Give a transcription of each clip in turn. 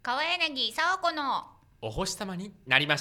川柳沢子のお星様になりました。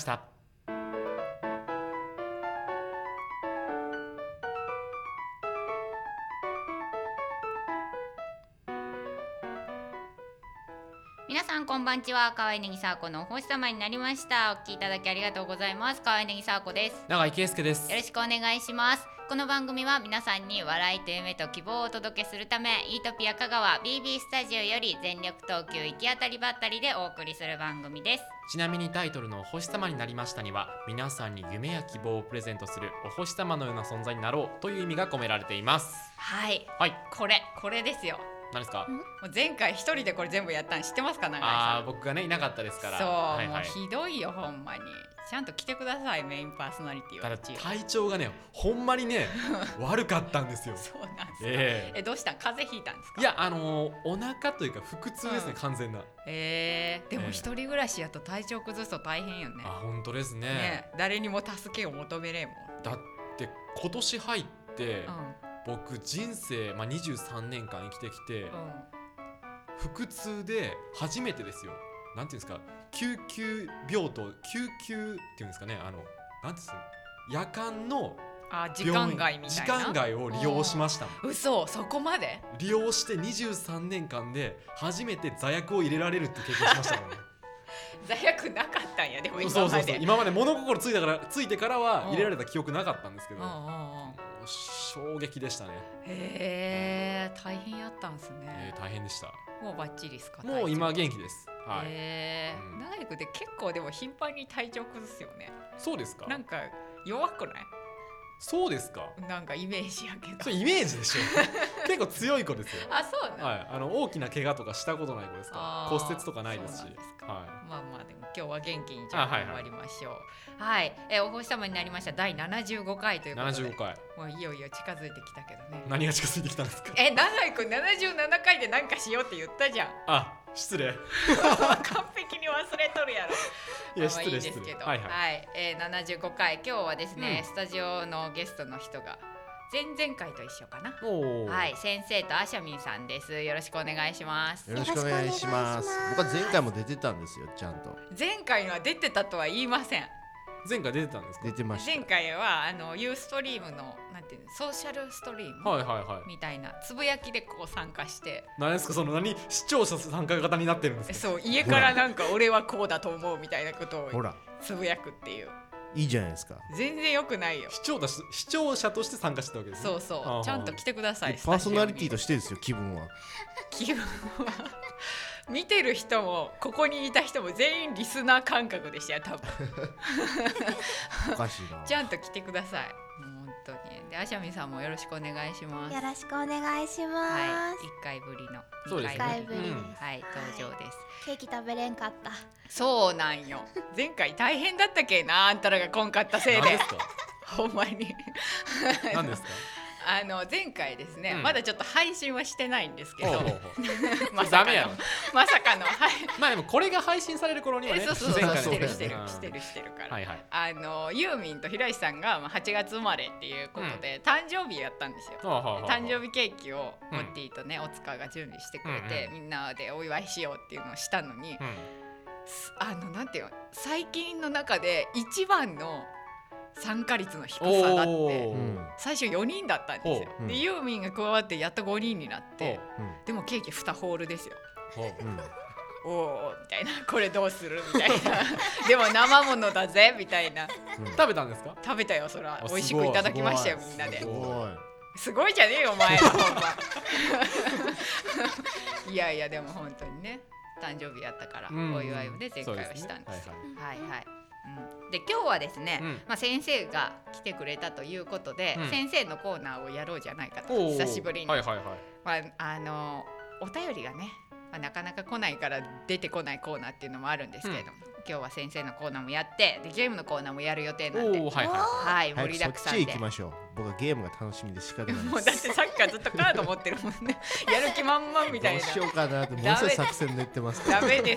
皆さんこんばんちは。川柳沢子のお星様になりました。お聞きいただきありがとうございます。川柳沢子です。 永井圭介です。 よろしくお願いします。この番組は皆さんに笑いと夢と希望をお届けするため、イートピア香川 BB スタジオより全力投球行き当たりばったりでお送りする番組です。 ちなみにタイトルのお星様になりましたには、皆さんに夢や希望をプレゼントするお星様のような存在になろうという意味が込められています。 はい、 はい、 これですよ。 何ですか？ もう前回一人でこれ全部やったん知ってますか？永井さん。 僕がねいなかったですから。 そう、 はいはい、 もうひどいよほんまに。ちゃんと来てください、メインパーソナリティは。 ただ体調がねほんまにね悪かったんですよ。 そうなんですか。どうしたん？風邪ひいたんですか？ いやお腹というか腹痛ですね、完全な。 でも一人暮らしやと体調崩すと大変よね。 本当ですね。 誰にも助けを求めれんもん。 だって今年入って、僕人生、23年間生きてきて、腹痛で初めてですよ。なんていうんですか、救急病棟、救急っていうんですかね、なんです夜間の時間外みたいな。 時間外を利用しましたもん。 嘘、そこまで利用して23年間で初めて座薬を入れられるって経験しましたもんね。 座薬なかったんや。でも今までそう今まで物心ついてからは入れられた記憶なかったんですけど、衝撃でしたね。 大変やったんですね。 大変でした。 もうバッチリですか？ もう今元気です。 長井君って結構でも頻繁に体調崩すよね。 そうですか？ なんか弱くない？ そうですか？ なんかイメージやけど。 そうイメージでしょ。結構強い子ですよ。 そうなの、大きな怪我とかしたことない子ですから。骨折とかないですし。 まあでも今日は元気にじゃあ頑張りましょう。お星様になりました第75回ということで。75回。もういよいよ近づいてきたけどね。 何が近づいてきたんですか？ 永井君77回で何かしようって言ったじゃん。 失礼。 完璧に忘れとるやろ。 いや失礼ですけど。75回、今日はですね、スタジオのゲストの人が前々回と一緒かな。先生とアシャミンさんです。よろしくお願いします。 よろしくお願いします。僕は前回も出てたんですよ、ちゃんと。 前回は出てたとは言いません。 前回出てたんですか？ 出てました。 前回はユーストリームのなんていうの、ソーシャルストリームみたいなつぶやきでこう参加して。 何ですかその視聴者参加型になってるんですか？ そう、家からなんか俺はこうだと思うみたいなことをつぶやくっていう。 いいじゃないですか。 全然良くないよ。 視聴者として参加してたわけですね。 そうちゃんと来てください。 パーソナリティとしてですよ。気分は見てる人もここにいた人も全員リスナー感覚でしたよ多分。 おかしいな。 ちゃんと来てください。本当に。でアシャミさんもよろしくお願いします。 よろしくお願いします。 1回ぶりの 2回ぶりに、 登場です。 ケーキ食べれんかった。 そうなんよ。前回大変だったっけな、あんたらが来んかったせいで。 何ですか？ ほんまに。 何ですか？ 前回ですね、まだちょっと配信はしてないんですけど、 まさかのでもこれが配信される頃にはね、 してるから、ユーミンと平石さんが8月生まれっていうことで誕生日やったんですよ。誕生日ケーキをモッティとねおつかが準備してくれて、みんなでお祝いしようっていうのをしたのに、なんていうの、最近の中で一番の参加率の低さだって、最初4人だったんですよ。でユーミンが加わってやっと5人になって、でもケーキ2ホールですよ。おおみたいな、これどうするみたいな。でも生ものだぜみたいな。 食べたんですか？ 食べたよ。それは美味しくいただきましたよ、みんなで。すごいじゃねえよお前らほんま。いやでも本当にね、誕生日やったからお祝いをね前回はしたんですよ。で今日はですね、先生が来てくれたということで、先生のコーナーをやろうじゃないかと。久しぶりに。お便りがね、なかなか来ないから出てこないコーナーっていうのもあるんですけれども、今日は先生のコーナーもやって、でゲームのコーナーもやる予定なんで、盛りだくさんで。 そっちへ行きましょう。僕はゲームが楽しみで仕方ないです。 もうだってさっきからずっとカード持ってるもんね。やる気満々みたいな。 どうしようかなってものすごい作戦練ってます。 ダメです。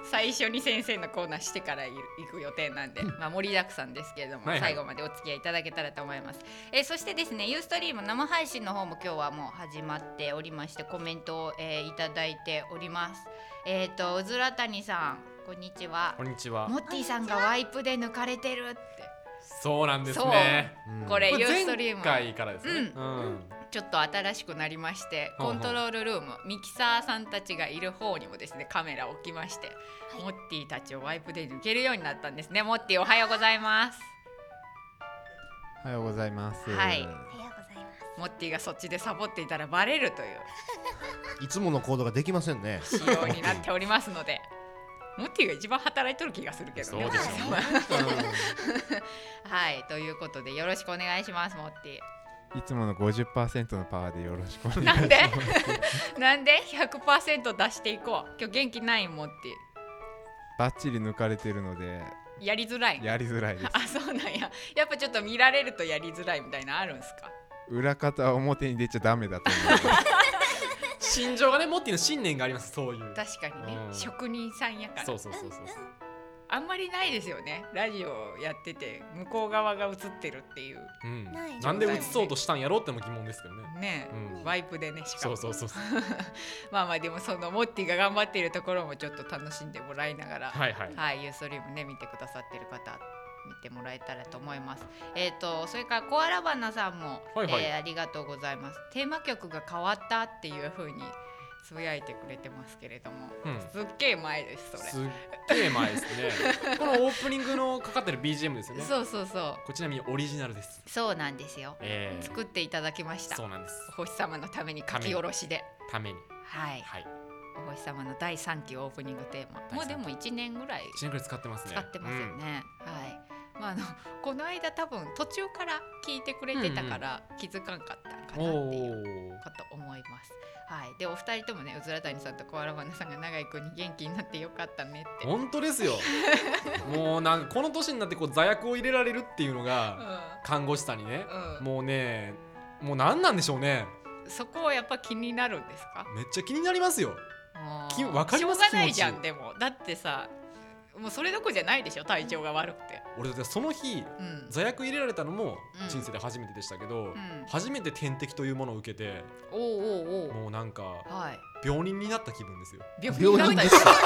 最初に先生のコーナーしてから行く予定なんで、盛りだくさんですけれども、最後までお付き合いいただけたらと思います。そしてですね、ユーストリーム生配信の方も今日はもう始まっておりまして、コメントを、いただいております。うずらたにさん、こんにちは。 こんにちは。 モッティさんがワイプで抜かれてるって。 そうなんですね。 これユーストリーム前回からですね。 ちょっと新しくなりまして、コントロールルーム、ミキサーさんたちがいる方にもですね、カメラを置きまして、モッティたちをワイプで抜けるようになったんですね。モッティ、おはようございます。 おはようございます。 はい。モッティがそっちでサボっていたらバレるといういつもの行動ができませんね。 仕様になっておりますので。モッティが一番働いてる気がするけどね。 そうでしょうね。 はい、ということでよろしくお願いします、モッティ。 いつもの 50% のパワーでよろしくお願いします。 なんで 100% 出していこう。今日元気ないモッティ。 バッチリ抜かれてるのでやりづらい。 やりづらいです。 あ、そうなんや。やっぱちょっと見られるとやりづらいみたいなあるんすか。 裏方は表に出ちゃダメだと思います。 心情がね、モッティの信念があります。そういう。 確かにね、職人さんやから。 そうあんまりないですよね、ラジオやってて向こう側が映ってるっていう、 なんで映そうとしたんやろっても疑問ですけどね。ワイプでね、しかもそうまあでもそのモッティが頑張っているところもちょっと楽しんでもらいながら、ユーストリームね、見てくださってる方見てもらえたらと思います。それからコアラバナさんも、ありがとうございます。テーマ曲が変わったっていう風につぶやいてくれてますけれども、すっげえ前です。それすっげえ前ですね。このオープニングのかかってる BGM ですよね。 そうこちらにオリジナルです。 そうなんですよ、作っていただきました。 そうなんです。 お星様のために書き下ろしでためにお星様の第3期オープニングテーマ、もうでも1年ぐらい使ってますね。 使ってますよね。この間多分途中から聞いてくれてたから気づかんかったかなっていうこと思います。でお二人ともね、うずらたにさんとコアラバナさんが長井くんに元気になってよかったねって。 本当ですよ。もうなんかこの年になってこう座薬を入れられるっていうのが、看護師さんにね、もうね、もう何なんでしょうね。 そこはやっぱ気になるんですか。 めっちゃ気になりますよ。わかります。 しょうがないじゃん。でもだってさ、もうそれどころじゃないでしょ、体調が悪くて。 俺だってその日、座薬入れられたのも人生で初めてでしたけど、初めて点滴というものを受けて、もうなんか、病人になった気分ですよ。 病人ですか。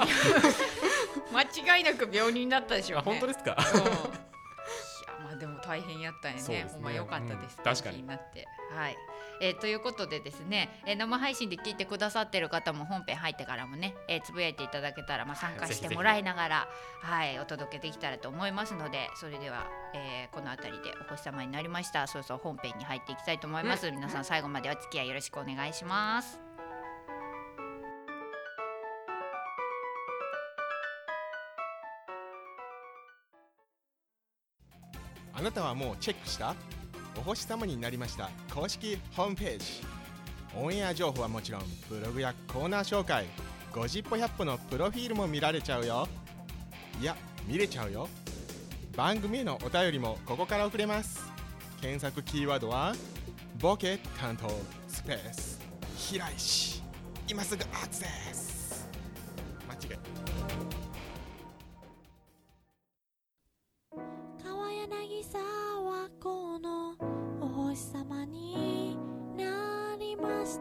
間違いなく病人だったでしょうね。 本当ですか。 でも大変やったんやね。ほんま良かったです。 確かに。 なって、ということでですね、生配信で聞いてくださってる方も本編入ってからもね、つぶやいていただけたら、参加してもらいながらお届けできたらと思いますので、それでは、このあたりでお星様になりました。そうそう本編に入っていきたいと思います。皆さん最後までお付き合いよろしくお願いします。 あなたはもうチェックしたお星様になりました公式ホームページ。オンエア情報はもちろんブログやコーナー紹介、50歩100歩のプロフィールも見られちゃうよ。いや、見れちゃうよ。番組へのお便りもここから送れます。検索キーワードはボケ担当スペース平石。今すぐアクセス。間違い。 柳沢湖のお星様になりました。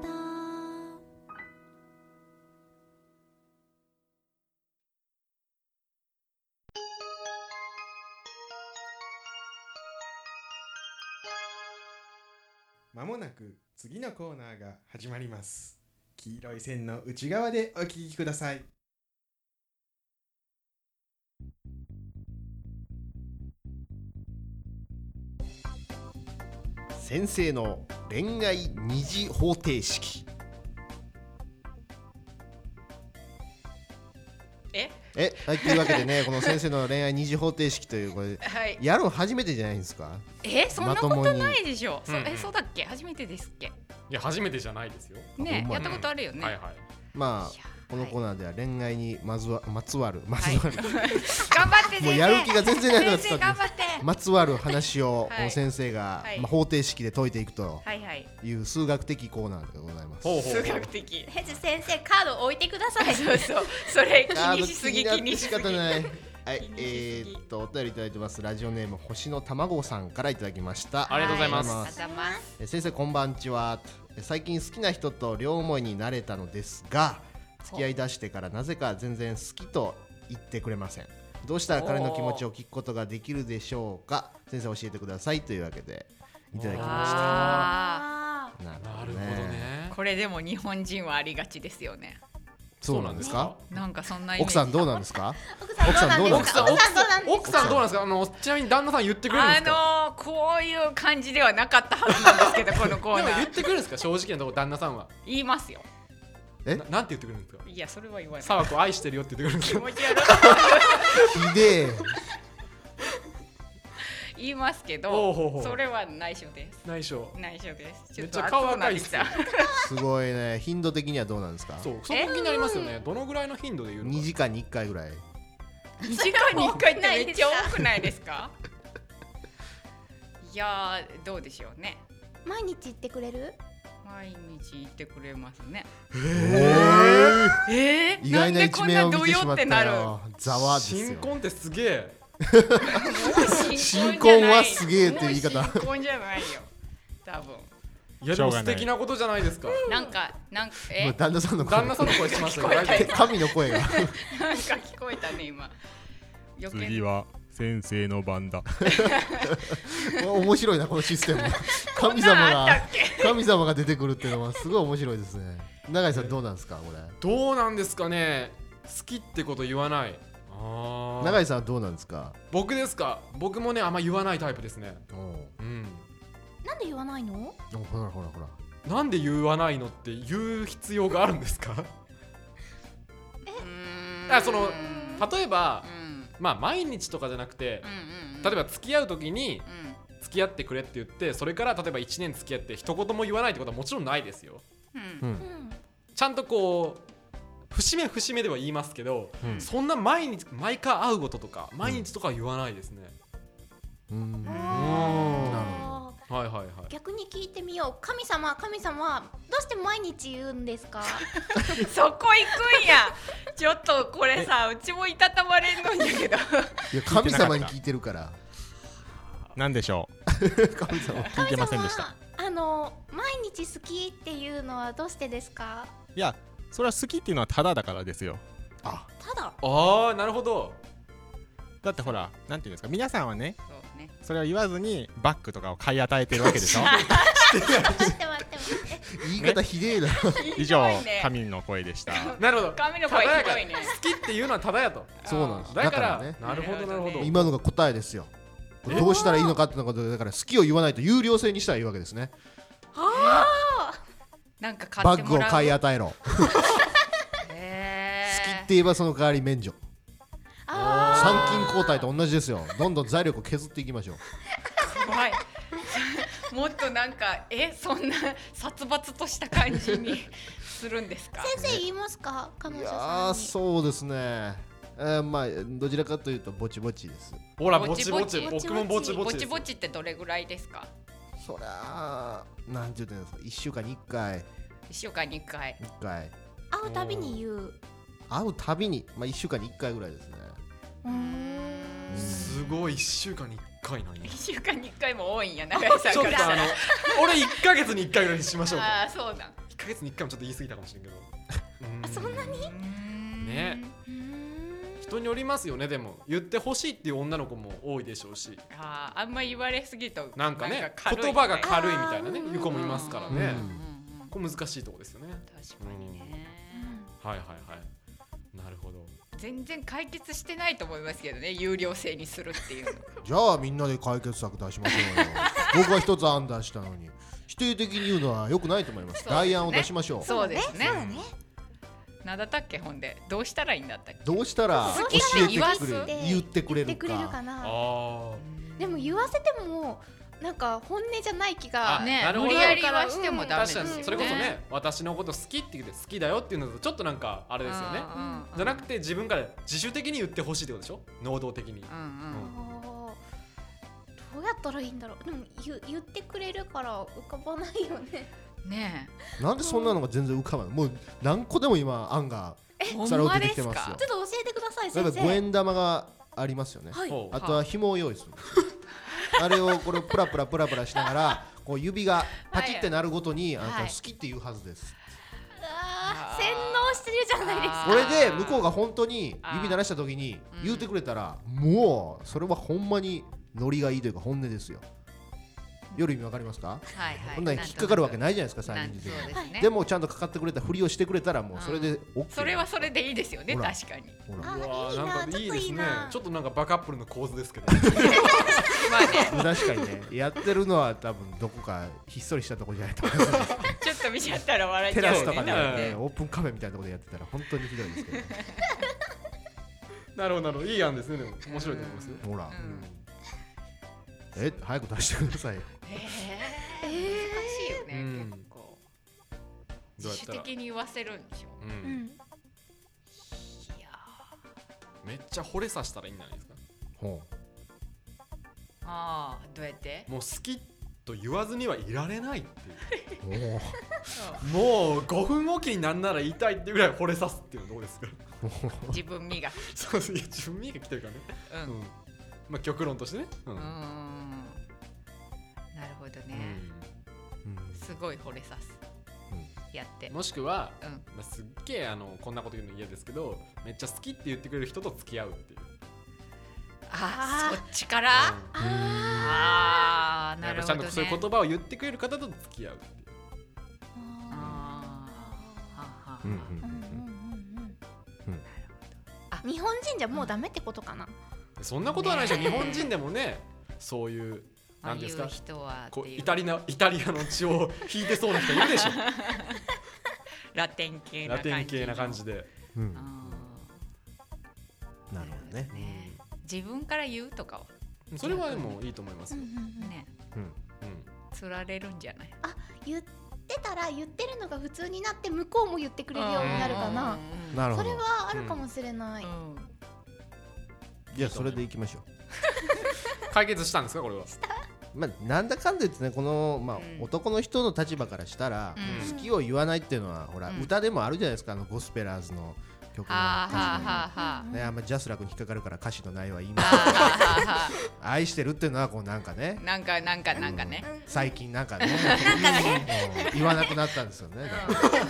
まもなく次のコーナーが始まります。黄色い線の内側でお聞きください。 先生の恋愛二次方程式。というわけでね、この先生の恋愛二次方程式というこれ、やるの初めてじゃないんですか。 そんなことないでしょ。そうだっけ。初めてですっけ。 いや初めてじゃないですよ。 ね、やったことあるよね。 このコーナーでは恋愛にまつわる頑張ってもうやる気が全然なくなって頑張ってまつわる話を先生が方程式で解いていくという数学的コーナーでございます。 数学的。 先生カード置いてください。 そうそれ気にしすぎ気にし方ない。はい、お便りいただいてます。ラジオネーム星の卵さんからいただきました。 ありがとうございます。 先生こんばんちは。最近好きな人と両思いになれたのですが、付き合い出してからなぜか全然好きと言ってくれません。どうしたら彼の気持ちを聞くことができるでしょうか。先生教えてくださいというわけでいただきました。 なるほどね。 これでも日本人はありがちですよね。 そうなんですか。 なんかそんなイメージ。 奥さんどうなんですか。 奥さんどうなんですか。 奥さんどうなんですか。ちなみに旦那さん言ってくれるんですか。 こういう感じではなかったはずなんですけどこのコーナー。 でも言ってくれるんですか。正直なところ旦那さんは。 言いますよ。 なんて言ってくれるんですか。 いやそれは言わない。 沢子愛してるよって言ってくれるんですか。 気持ち悪い。 ひでえ。 言いますけど、それは内緒です。 内緒です。 めっちゃ顔赤いっす。 すごいね。頻度的にはどうなんですか。 そこ気になりますよね。どのぐらいの頻度で言うのか。 2時間に1回ぐらい。 2時間に1回ってめっちゃ多くないですか。いやどうでしょうね。 毎日言ってくれる。 毎日言ってくれますね。 意外な一面を見てしまったよ。ざわですよ。 新婚ってすげえ。 新婚はすげえっていう言い方。 新婚じゃないよ。多分。 いやでも素敵なことじゃないですか。 なんか旦那さんの声しましたよ。 神の声が。 なんか聞こえたね今。 次は先生の番だ。 面白いなこのシステム。神様が出てくるっていうのはすごい面白いですね。永井さんどうなんですかこれ。 どうなんですかね。好きってこと言わない。 永井さんはどうなんですか。 僕ですか。僕もねあんま言わないタイプですね。 なんで言わないの。 ほらなんで言わないのって言う必要があるんですか。例えば、まあ毎日とかじゃなくて、例えば付き合う時に付き合ってくれって言って、それから例えば1年付き合って一言も言わないってことはもちろんないですよ。ちゃんとこう節目では言いますけど、そんな毎回会うこととか毎日とかは言わないですね。 逆に聞いてみよう。神様はどうして毎日言うんですか。 そこ行くんや。ちょっとこれさ、うちもいたたまれんのんやけど。 いや神様に聞いてるから。 なんでしょう。神様聞いてませんでした。 毎日好きっていうのはどうしてですか。 いやそれは好きっていうのはただだからですよ。 ただ。 なるほど。 だってほらなんていうんですか、皆さんはねそれを言わずにバッグとかを買い与えてるわけでしょ。 待って言い方ひでえな。 以上神の声でした。 なるほど。 神の声ひどいね。 好きっていうのはただやと。 そうなんです。 だからね。なるほど。 今のが答えですよ。どうしたらいいのかってのことで、だから好きを言わないと有料制にしたらいいわけですね。 なんか買ってもらう。 バッグを買い与えろ。好きって言えばその代わり免除。参勤交代と同じですよ。どんどん財力を削っていきましょう。 怖い。もっとなんかそんな殺伐とした感じにするんですか。 先生言いますか彼女さんに。 いやそうですね。まあどちらかというとぼちぼちです。 ほらぼちぼち。僕もぼちぼちです。ぼちぼちってどれぐらいですか。 そりゃなんて言うんですか。1週間に1回。 1週間に1回。 会うたびに言う。 会うたびに1週間に1回ぐらいですね。 すごい1週間に1回なんや。 1週間に1回も多いんや永井さんから。 ちょっと俺1ヶ月に1回ぐらいにしましょうか。 そうだ。 1ヶ月に1回もちょっと言い過ぎたかもしれんけど。 そんなにね。人によりますよね。でも言ってほしいっていう女の子も多いでしょうし。 あんま言われすぎとなんかね言葉が軽いみたいなねいう子もいますからね。これ難しいとこですよね。 確かにね。 なるほど。 全然解決してないと思いますけどね、有料制にするっていうの。 じゃあみんなで解決策出しましょうよ。僕は一つ案出したのに否定的に言うのは良くないと思います。代案を出しましょう。 そうですね。なんだったっけ。ほんでどうしたらいいんだったっけ。 どうしたら教えてくれ言ってくれるか。 でも言わせてもなんか本音じゃない気がね、無理やりはしてもダメですよね。 確かにそれこそね、私のこと好きって言って好きだよっていうのとちょっとなんかあれですよね。じゃなくて自分から自主的に言ってほしいってことでしょ、能動的に。 どうやったらいいんだろう。でも言ってくれるから浮かばないよね。 ねえ、なんでそんなのが全然浮かばない。もう何個でも今案がさら出てきてますよ。 ちょっと教えてください先生。 だから5円玉がありますよね、あとは紐を用意するんですよあれをこれプラプラプラプラしながらこう指がパチってなるごとにあなた好きって言うはずです、 洗脳してるじゃないですか。 これで向こうが本当に指鳴らした時に言うてくれたら、もうそれはほんまにノリがいいというか本音ですよ。夜意味わかりますか？こんなに引っかかるわけないじゃないですか、催眠術で。でもちゃんとかかってくれたふりをしてくれたらもうそれで OK。 それはそれでいいですよね、確かに。 なんかいいですね。ちょっとなんかバカップルの構図ですけど。 確かにね、やってるのは多分どこかひっそりしたところじゃないと思います。 ちょっと見ちゃったら笑っちゃう。 テラスとかでオープンカフェみたいなところでやってたら本当にひどいですけど。 なるほどなるほど、いい案ですね。でも面白いと思いますよ。 ほら。早く出してくださいよ。 難しいよね、結構。自主的に言わせるんでしょ。いやめっちゃ惚れさせたらいいんじゃないですか。 ああ、どうやって？ もう好きと言わずにはいられないっていう。もう5分おきになんなら言いたいっていうぐらい惚れさすっていうのどうですか？ 自分磨き。 そうです、自分磨き来てるからね。まあ極論としてね。なるほどね。すごい惚れさす。やって。 もしくは、すっげえこんなこと言うの嫌ですけど、めっちゃ好きって言ってくれる人と付き合うっていう。 ああ、そっちから？なるほどね。 ちゃんとそういう言葉を言ってくれる方と付き合うっていう。 日本人じゃもうダメってことかな。 そんなことはないでしょ。日本人でもね、そういうなんですか、イタリアの血を引いてそうな人いるでしょ。 ラテン系な感じで。 なるほどね。 自分から言うとかはそれはでもいいと思いますよ。 ね、釣られるんじゃない？ 言ってたら言ってるのが普通になって向こうも言ってくれるようになるかな。 なるほど。 それはあるかもしれない。 じゃあそれでいきましょう。 解決したんですかこれは？ なんだかんだ言ってね、この男の人の立場からしたら好きを言わないっていうのはほら歌でもあるじゃないですか。ゴスペラーズの曲のあんまジャスラックに引っかかるから歌詞の内容は言いますけど、愛してるっていうのはこうなんかね、 なんかね、 最近なんかね言わなくなったんですよね。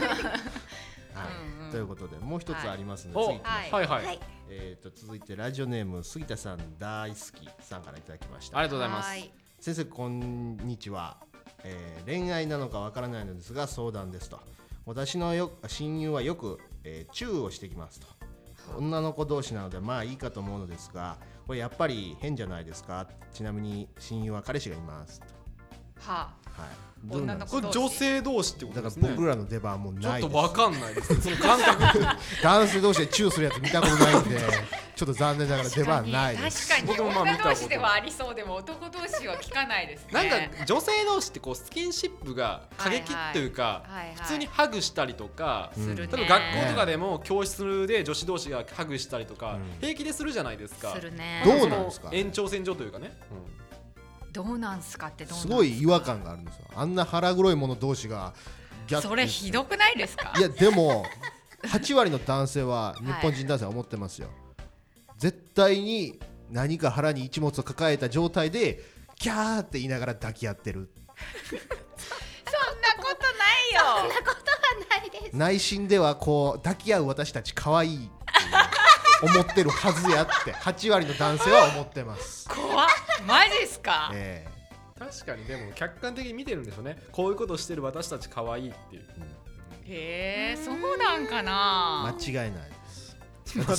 ということでもう一つありますので次いきましょう。続いてラジオネーム杉田さん大好きさんからいただきました。 ありがとうございます。 先生こんにちは。恋愛なのかわからないのですが相談ですと。私の親友はよく、チューをしてきますと。女の子同士なのでまあいいかと思うのですが、これやっぱり変じゃないですか。ちなみに親友は彼氏がいますと。 女の子同士、 女性同士ってことですね。 だから僕らの出番もないです。 ちょっとわかんないです。その感覚男性同士でチューするやつ見たことないんでちょっと残念ながら出番ないです。 確かに女同士ではありそうでも男同士は聞かないですね。 なんか女性同士ってこうスキンシップが過激というか、普通にハグしたりとか、例えば学校とかでも教室で女子同士がハグしたりとか、平気でするじゃないですか。 どうなんですか？ 延長線上というかね。 どうなんすかってすごい違和感があるんですよ。あんな腹黒い者同士がそれひどくないですか？ いやでも8割の男性は日本人男性は思ってますよ。絶対に何か腹に一物を抱えた状態でキャーって言いながら抱き合ってる。 そんなことないよ。 そんなことはないです。 内心ではこう抱き合う私たち可愛いって思ってるはずやって8割の男性は思ってます。 怖っ、マジっすか？ 確かにでも客観的に見てるんでしょうね。こういうことしてる私たち可愛いっていう。 へえ、そうなんかな。 間違いないです。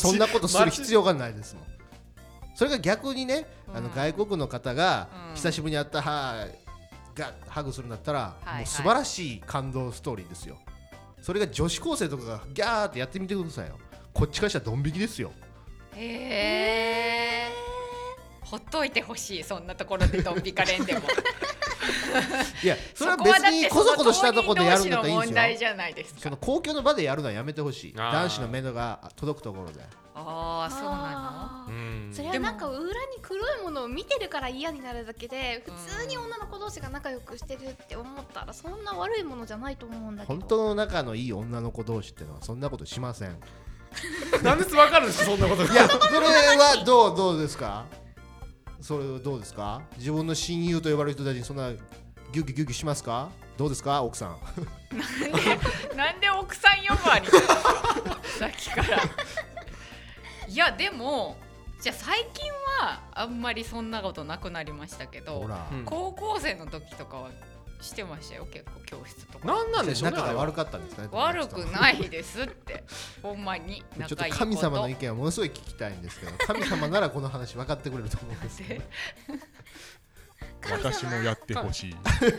そんなことする必要がないですもん。それが逆にね、外国の方が久しぶりに会ったがハグするんだったら、もう素晴らしい感動ストーリーですよ。それが女子高生とかがギャーってやってみてくださいよ。こっちからしたらドン引きですよ。 ほっといてほしい、そんなところでドン引かれんでもいやそれは別にこそこそしたところでやるんだったらいいんですよ。 問題じゃないですか。 その公共の場でやるのはやめてほしい。男子の目が届くところで。 ああ、そうなの。それはなんか裏に黒いものを見てるから嫌になるだけで、普通に女の子同士が仲良くしてるって思ったらそんな悪いものじゃないと思うんだけど。 本当の仲のいい女の子同士ってのはそんなことしません。 なんでわかるんですかそんなこと。 いやそれはどうですか。それはどうですか。自分の親友と呼ばれる人たちにそんなギュギュギュギュしますか。どうですか奥さん。 なんで奥さん呼ばわりさっきからいやでもじゃあ最近はあんまりそんなことなくなりましたけど、高校生の時とかはしてましたよ結構教室とか。 なんでしょうね。 仲が悪かったんですかね。 悪くないですってほんまにちょっと神様の意見はものすごい聞きたいんですけど、神様ならこの話分かってくれると思うんですけど私もやってほしい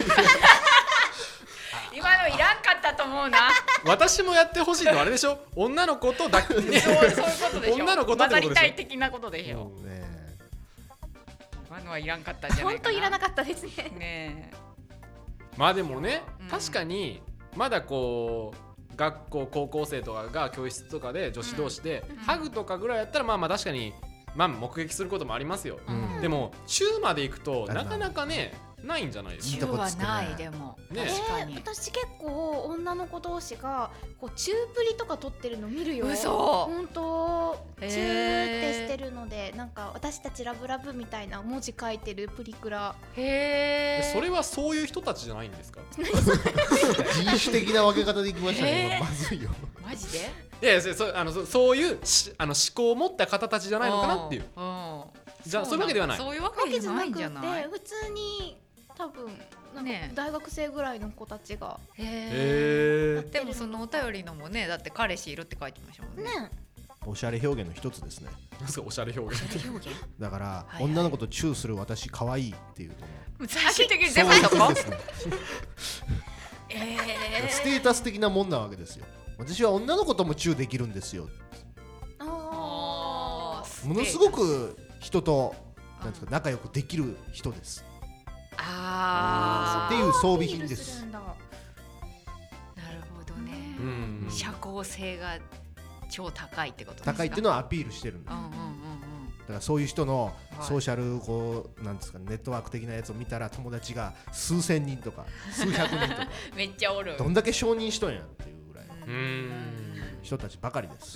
今のいらんかったと思うな私もやってほしいのはあれでしょ。女の子とだけ、ね、 そういうことでしょ。 女の子と混ざりたい的なことでしょ。 今のはいらんかったんじゃないかな。 本当いらなかったですね。 ねまあでもね、確かにまだこう学校高校生とかが教室とかで女子同士でハグとかぐらいやったらまあ確かに目撃することもありますよ。でもチューまで行くとなかなかねないんじゃないですか。 チューはないでも、 ね、 確かに私結構女の子同士がこうチュープリとか撮ってるの見るよ。 嘘。 本当チューってしてるのでなんか私たちラブラブみたいな文字書いてるプリクラ。 へえ。 それはそういう人たちじゃないんですか。 人種的な分け方でいきましたね。まずいよ。 マジで？ いやそういう思考を持った方たちじゃないのかなっていう。じゃあそういうわけではない。 そういうわけじゃないんじゃない？ 普通に多分なんか大学生ぐらいの子たちが。 へえ。でもそのお便りのもね、だって彼氏いるって書いてましたもんね。 おしゃれ表現の一つですね。 おしゃれ表現。 だから女の子とチューする私可愛いっていうの。 最終的に全部そこ？ ステータス的なもんなわけですよ。私は女の子ともチューできるんですよ。ものすごく人となんですか仲良くできる人です。っていう装備品です。 なるほどね。社交性が超高いってことですか。 高いっていうのをアピールしてるんです。だからそういう人のソーシャルこうなんですかネットワーク的なやつを見たら友達が数千人とか数百人とかめっちゃおる。 どんだけ承認しとんやっていうぐらい人たちばかりです。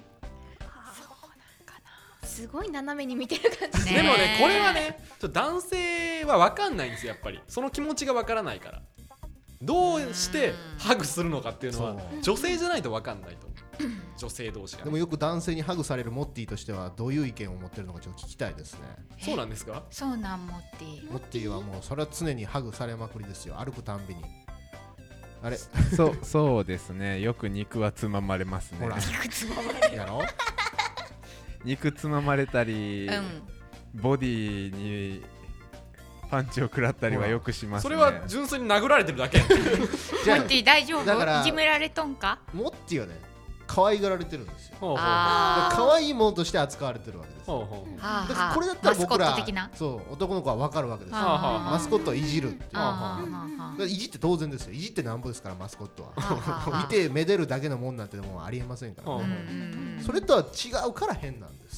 すごい斜めに見てる感じ。 でもねこれはね男性は分かんないんですよ。やっぱりその気持ちが分からないからどうしてハグするのかっていうのは女性じゃないと分かんないと思う。女性同士が、ね、 でもよく男性にハグされるモッティとしてはどういう意見を持ってるのかちょっと聞きたいですね。 そうなんですか。 そうなんモッティ。 モッティはもうそれは常にハグされまくりですよ。歩くたんびにあれそうですね。よく肉はつままれますね。 ほら肉つままれやろ肉つままれたり、ボディにパンチを食らったりはよくしますね。 それは純粋に殴られてるだけ。 モッティ大丈夫？いじめられとんか？ モッティはね可愛がられてるんですよ。可愛いものとして扱われてるわけです。だからこれだったら僕らそう男の子は分かるわけです。マスコットをいじるっていう。いじって当然ですよ。いじってなんぼですからマスコットは。見てめでるだけのもんなんてもうありえませんからね。それとは違うから変なんです。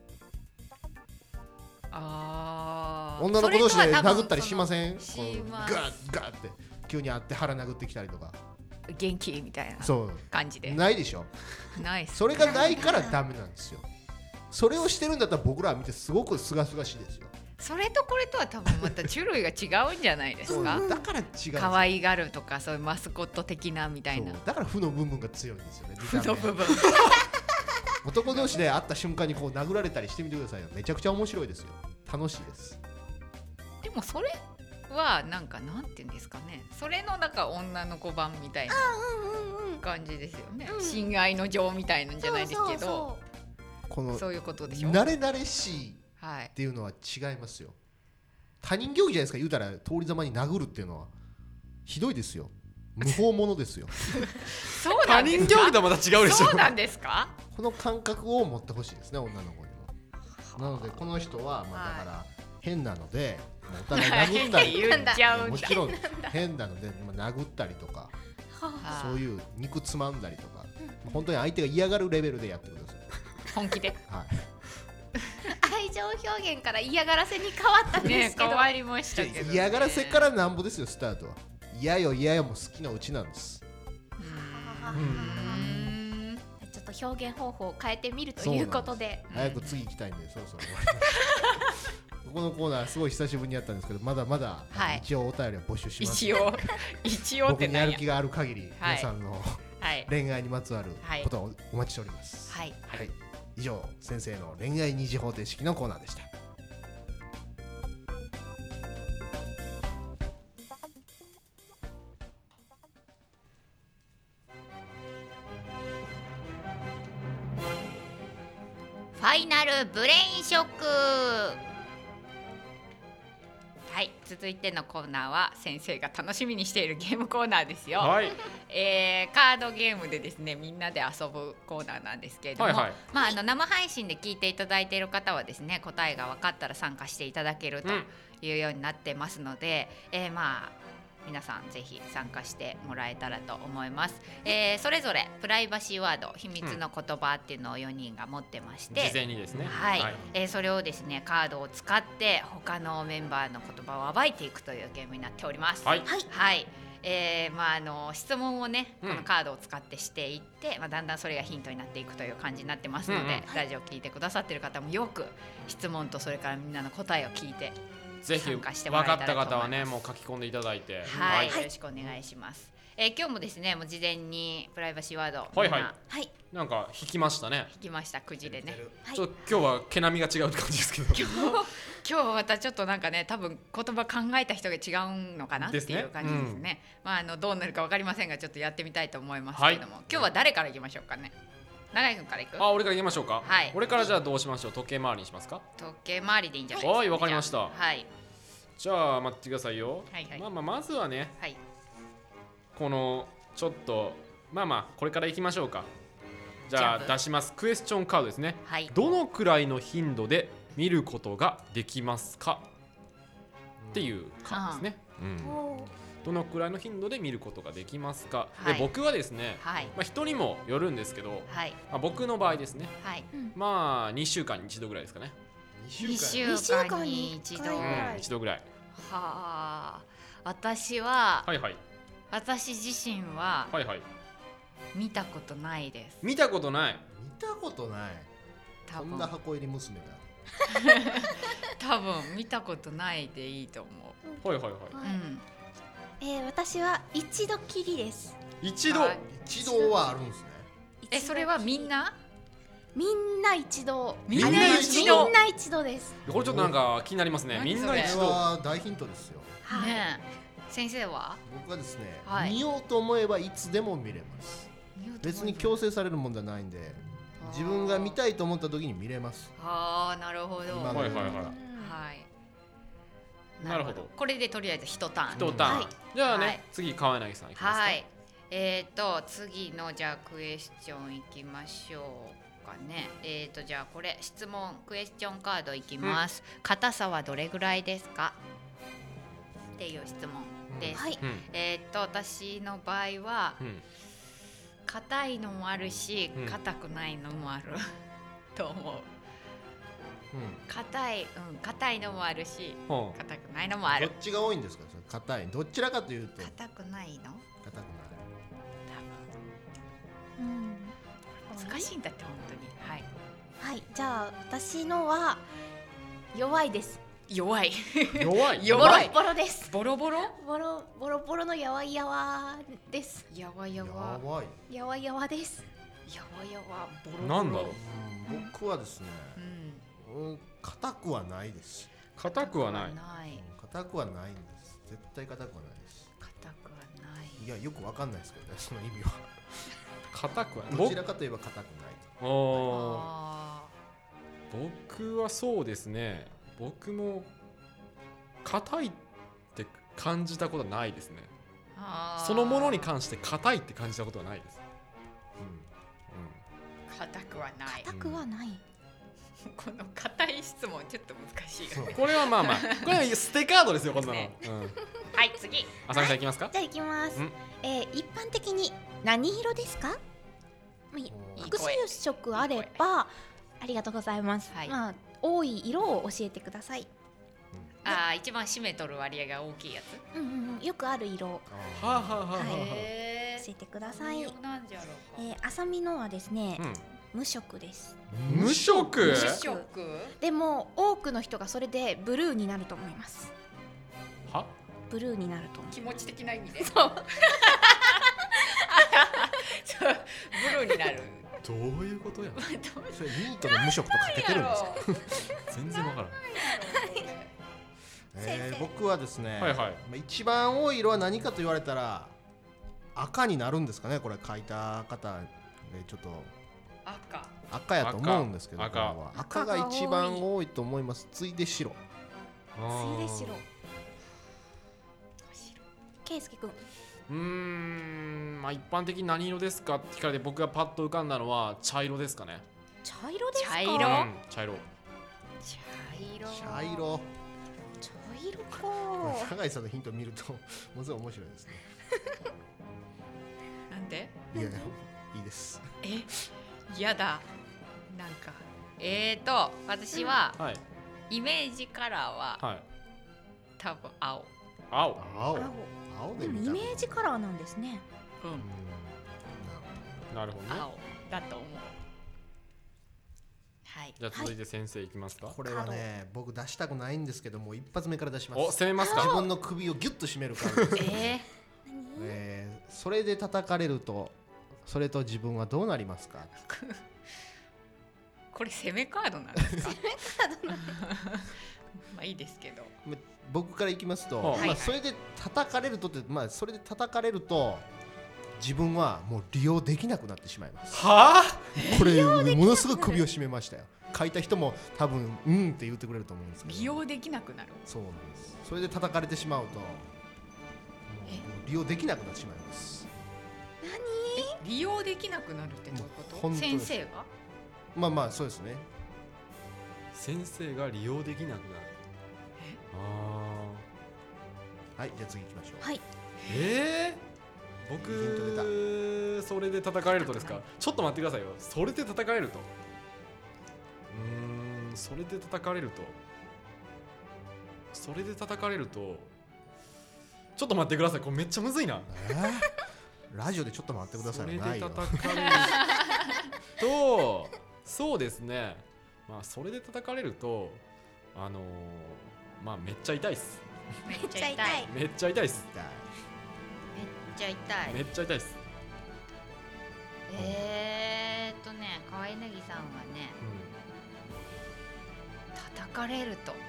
女の子同士で殴ったりしません？ガッガッって急に会って腹殴ってきたりとか。 元気みたいな感じでないでしょ。 ない。 それがないからダメなんですよ。それをしてるんだったら僕らは見てすごくすがすがしいですよ。 それとこれとは多分また種類が違うんじゃないですか。 だから違う。 可愛がるとかそういうマスコット的なみたいな。 だから負の部分が強いんですよね。 負の部分。 男同士で会った瞬間にこう殴られたりしてみてくださいよ。めちゃくちゃ面白いですよ。楽しいです。 でもそれはなんかなんていうんですかね。それのなんか女の子版みたいな感じですよね。親愛の情みたいなんじゃないですけど、そういうことでしょ。 慣れ慣れしいっていうのは違いますよ。他人行儀じゃないですか。言うたら通りざまに殴るっていうのはひどいですよ。無法者ですよ。 そうなんですか。 他人行儀とはまた違うでしょ。 そうなんですか。 この感覚を持ってほしいですね。女の子にもなのでこの人はまあだから変なのでお互い殴ったり言っちゃうんだもちろん変なので殴ったりとかそういう肉つまんだりとか本当に相手が嫌がるレベルでやってください。 本気で、 はい、 愛情表現から嫌がらせに変わったんですけど、 変わりましたけど、ね、 嫌がらせからなんぼですよスタートは。嫌よ嫌よも好きなうちなんです。 ちょっと表現方法を変えてみるということで早く次行きたいんでそろそろ終わりここのコーナーすごい久しぶりにやったんですけどまだまだ、一応お便りは募集します。 一応僕にやる気がある限り、皆さんの、 はい、 恋愛にまつわることをお待ちしております。 はい、 はい、以上先生の恋愛二次方程式のコーナーでした。 ファイナルブレインショック。はい、続いてのコーナーは先生が楽しみにしているゲームコーナーですよ。 はい、 カードゲームでですねみんなで遊ぶコーナーなんですけれども、まあ生配信で聞いていただいている方はですね答えが分かったら参加していただけるというようになってますので、まあ皆さんぜひ参加してもらえたらと思います。それぞれプライバシーワード秘密の言葉っていうのを4人が持ってまして、 事前にですね、 はい、それをですねカードを使って他のメンバーの言葉を暴いていくというゲームになっております。 はい、 はい、まあ質問をねこのカードを使ってしていって、まあ、だんだんそれがヒントになっていくという感じになってますので、ラジオを聞いてくださっている方もよく質問とそれからみんなの答えを聞いてぜひ分かった方はねもう書き込んでいただいて、 はい、よろしくお願いします。今日もですねもう事前にプライバシーワードなんか引きましたね。 引きましたくじでね。 ちょっと今日は毛並みが違うって感じですけど今日はまたちょっとなんかね多分言葉考えた人が違うのかなっていう感じですね。まあどうなるか分かりませんがちょっとやってみたいと思いますけれども、今日は誰からいきましょうかね。永井君からいく？ 俺からいきましょうか。 はい。 俺からじゃあどうしましょう。時計回りにしますか？ 時計回りでいいんじゃないですか。 はい、わかりました。 はい。 じゃあ待ってくださいよ。 はいはい。 まずはね、 はい、 このちょっとこれからいきましょうか。じゃあ出します。クエスチョンカードですね。 はい。 どのくらいの頻度で見ることができますか？っていうカードですね。どのくらいの頻度で見ることができますか？で僕はですね、人にもよるんですけど、僕の場合ですね、2週間に1度ぐらいですかね。 2週間に1度、 1度ぐらい。 はあ、私は、私自身は、見たことないです。 見たことない。 見たことない。こんな箱入り娘だ。 多分見たことないでいいと思う。 はいはいはい。 私は一度きりです。 一度はあるんですね。それはみんな？ みんな一度。 みんな一度。 みんな一度です。 これちょっとなんか気になりますね。みんな一度。 大ヒントですよ。 ねえ。先生は？ 僕はですね、見ようと思えばいつでも見れます。別に強制されるもんじゃないんで、自分が見たいと思った時に見れます。 ああ、なるほど。 はいはいはい。 なるほど。これでとりあえず1ターン。 1ターン。じゃあね、次川柳さんいきますか。 はい。次のじゃあクエスチョンいきましょうかね。じゃあこれ質問クエスチョンカードいきます。硬さはどれぐらいですか？っていう質問です。私の場合は硬いのもあるし硬くないのもあると思う。硬いのもあるし硬くないのもある。 どっちが多いんですか？硬いどちらかというと硬くないの？ 硬くない。 難しいんだって本当に。 はい、じゃあ私のは弱いです。 弱いボロボロです。 ボロボロのやわやわです。 やわやわです。 やわやわボロ。 なんだろう。 僕はですね、硬くはないです。 硬くはない。 硬くはないんです。絶対硬くはないです。 硬くはない。 いや、よくわかんないですけどね、その意味は。 硬くはどちらかといえば硬くないと。僕はそうですね。僕も硬いって感じたことはないですね。そのものに関して硬いって感じたことはないです。 硬くはない。 硬くはない。 この硬い質問ちょっと難しいよね。 これはまあまあこれはステカードですよこんなの、 ねはい次あさみさんいきますか。 じゃあいきます。一般的に何色ですか？複数色あればありがとうございます。まあ多い色を教えてください。 一番占めとる割合が大きいやつ。 よくある色。教えてください。あさみのはですね、無色です。 無色？ でも多くの人がそれでブルーになると思います。 は？ ブルーになると思う。 気持ち的な意味で。 そう。 ブルーになる。 どういうことや。 それニートの無色とかけてるんですか？ 全然わからん。僕はですね、一番多い色は何かと言われたら赤になるんですかね。これ書いた方でちょっと赤やと思うんですけど、赤が一番多いと思います。ついで白。 圭介くん。 まあ一般的に何色ですかって聞かれて僕がパッと浮かんだのは茶色ですかね。 茶色ですか？ 茶色か。 永井さんのヒントを見るとものすごい面白いですね。 なんで？ いやいいです。 やだ。なんか私はイメージカラーは多分青。 でもイメージカラーなんですね。 なるほどね。 青だと思う。はい。 じゃあ続いて先生いきますか。 これはね、僕出したくないんですけども一発目から出します。 お、攻めますか。 自分の首をギュッと締める感じです。それで叩かれるとそれと自分はどうなりますか。 これ攻めカードなんですか？攻めカードなんですまあいいですけど。 僕からいきますと、それで叩かれるとってそれで叩かれると自分はもう利用できなくなってしまいます。 はあ？ これものすごい首を絞めましたよ。書いた人も多分って言ってくれると思うんですけど。 利用できなくなる。 そうなんです。それで叩かれてしまうと利用できなくなってしまいます。 何？利用できなくなるってどういうこと？先生が？ まあそうですね。 先生が利用できなくなる。 はい、じゃあ次行きましょう。 はい。 僕それで叩かれるとですか。ちょっと待ってくださいよ。それで叩かれるとそれで叩かれるとちょっと待ってください。これめっちゃむずいな。 ラジオでちょっと待ってください。 それで叩かれるとそうですね。まあそれで叩かれるとまあめっちゃ痛いっす。 めっちゃ痛い。 めっちゃ痛いっす。 めっちゃ痛い。 めっちゃ痛いっす。 河合ネギさんはね、叩かれると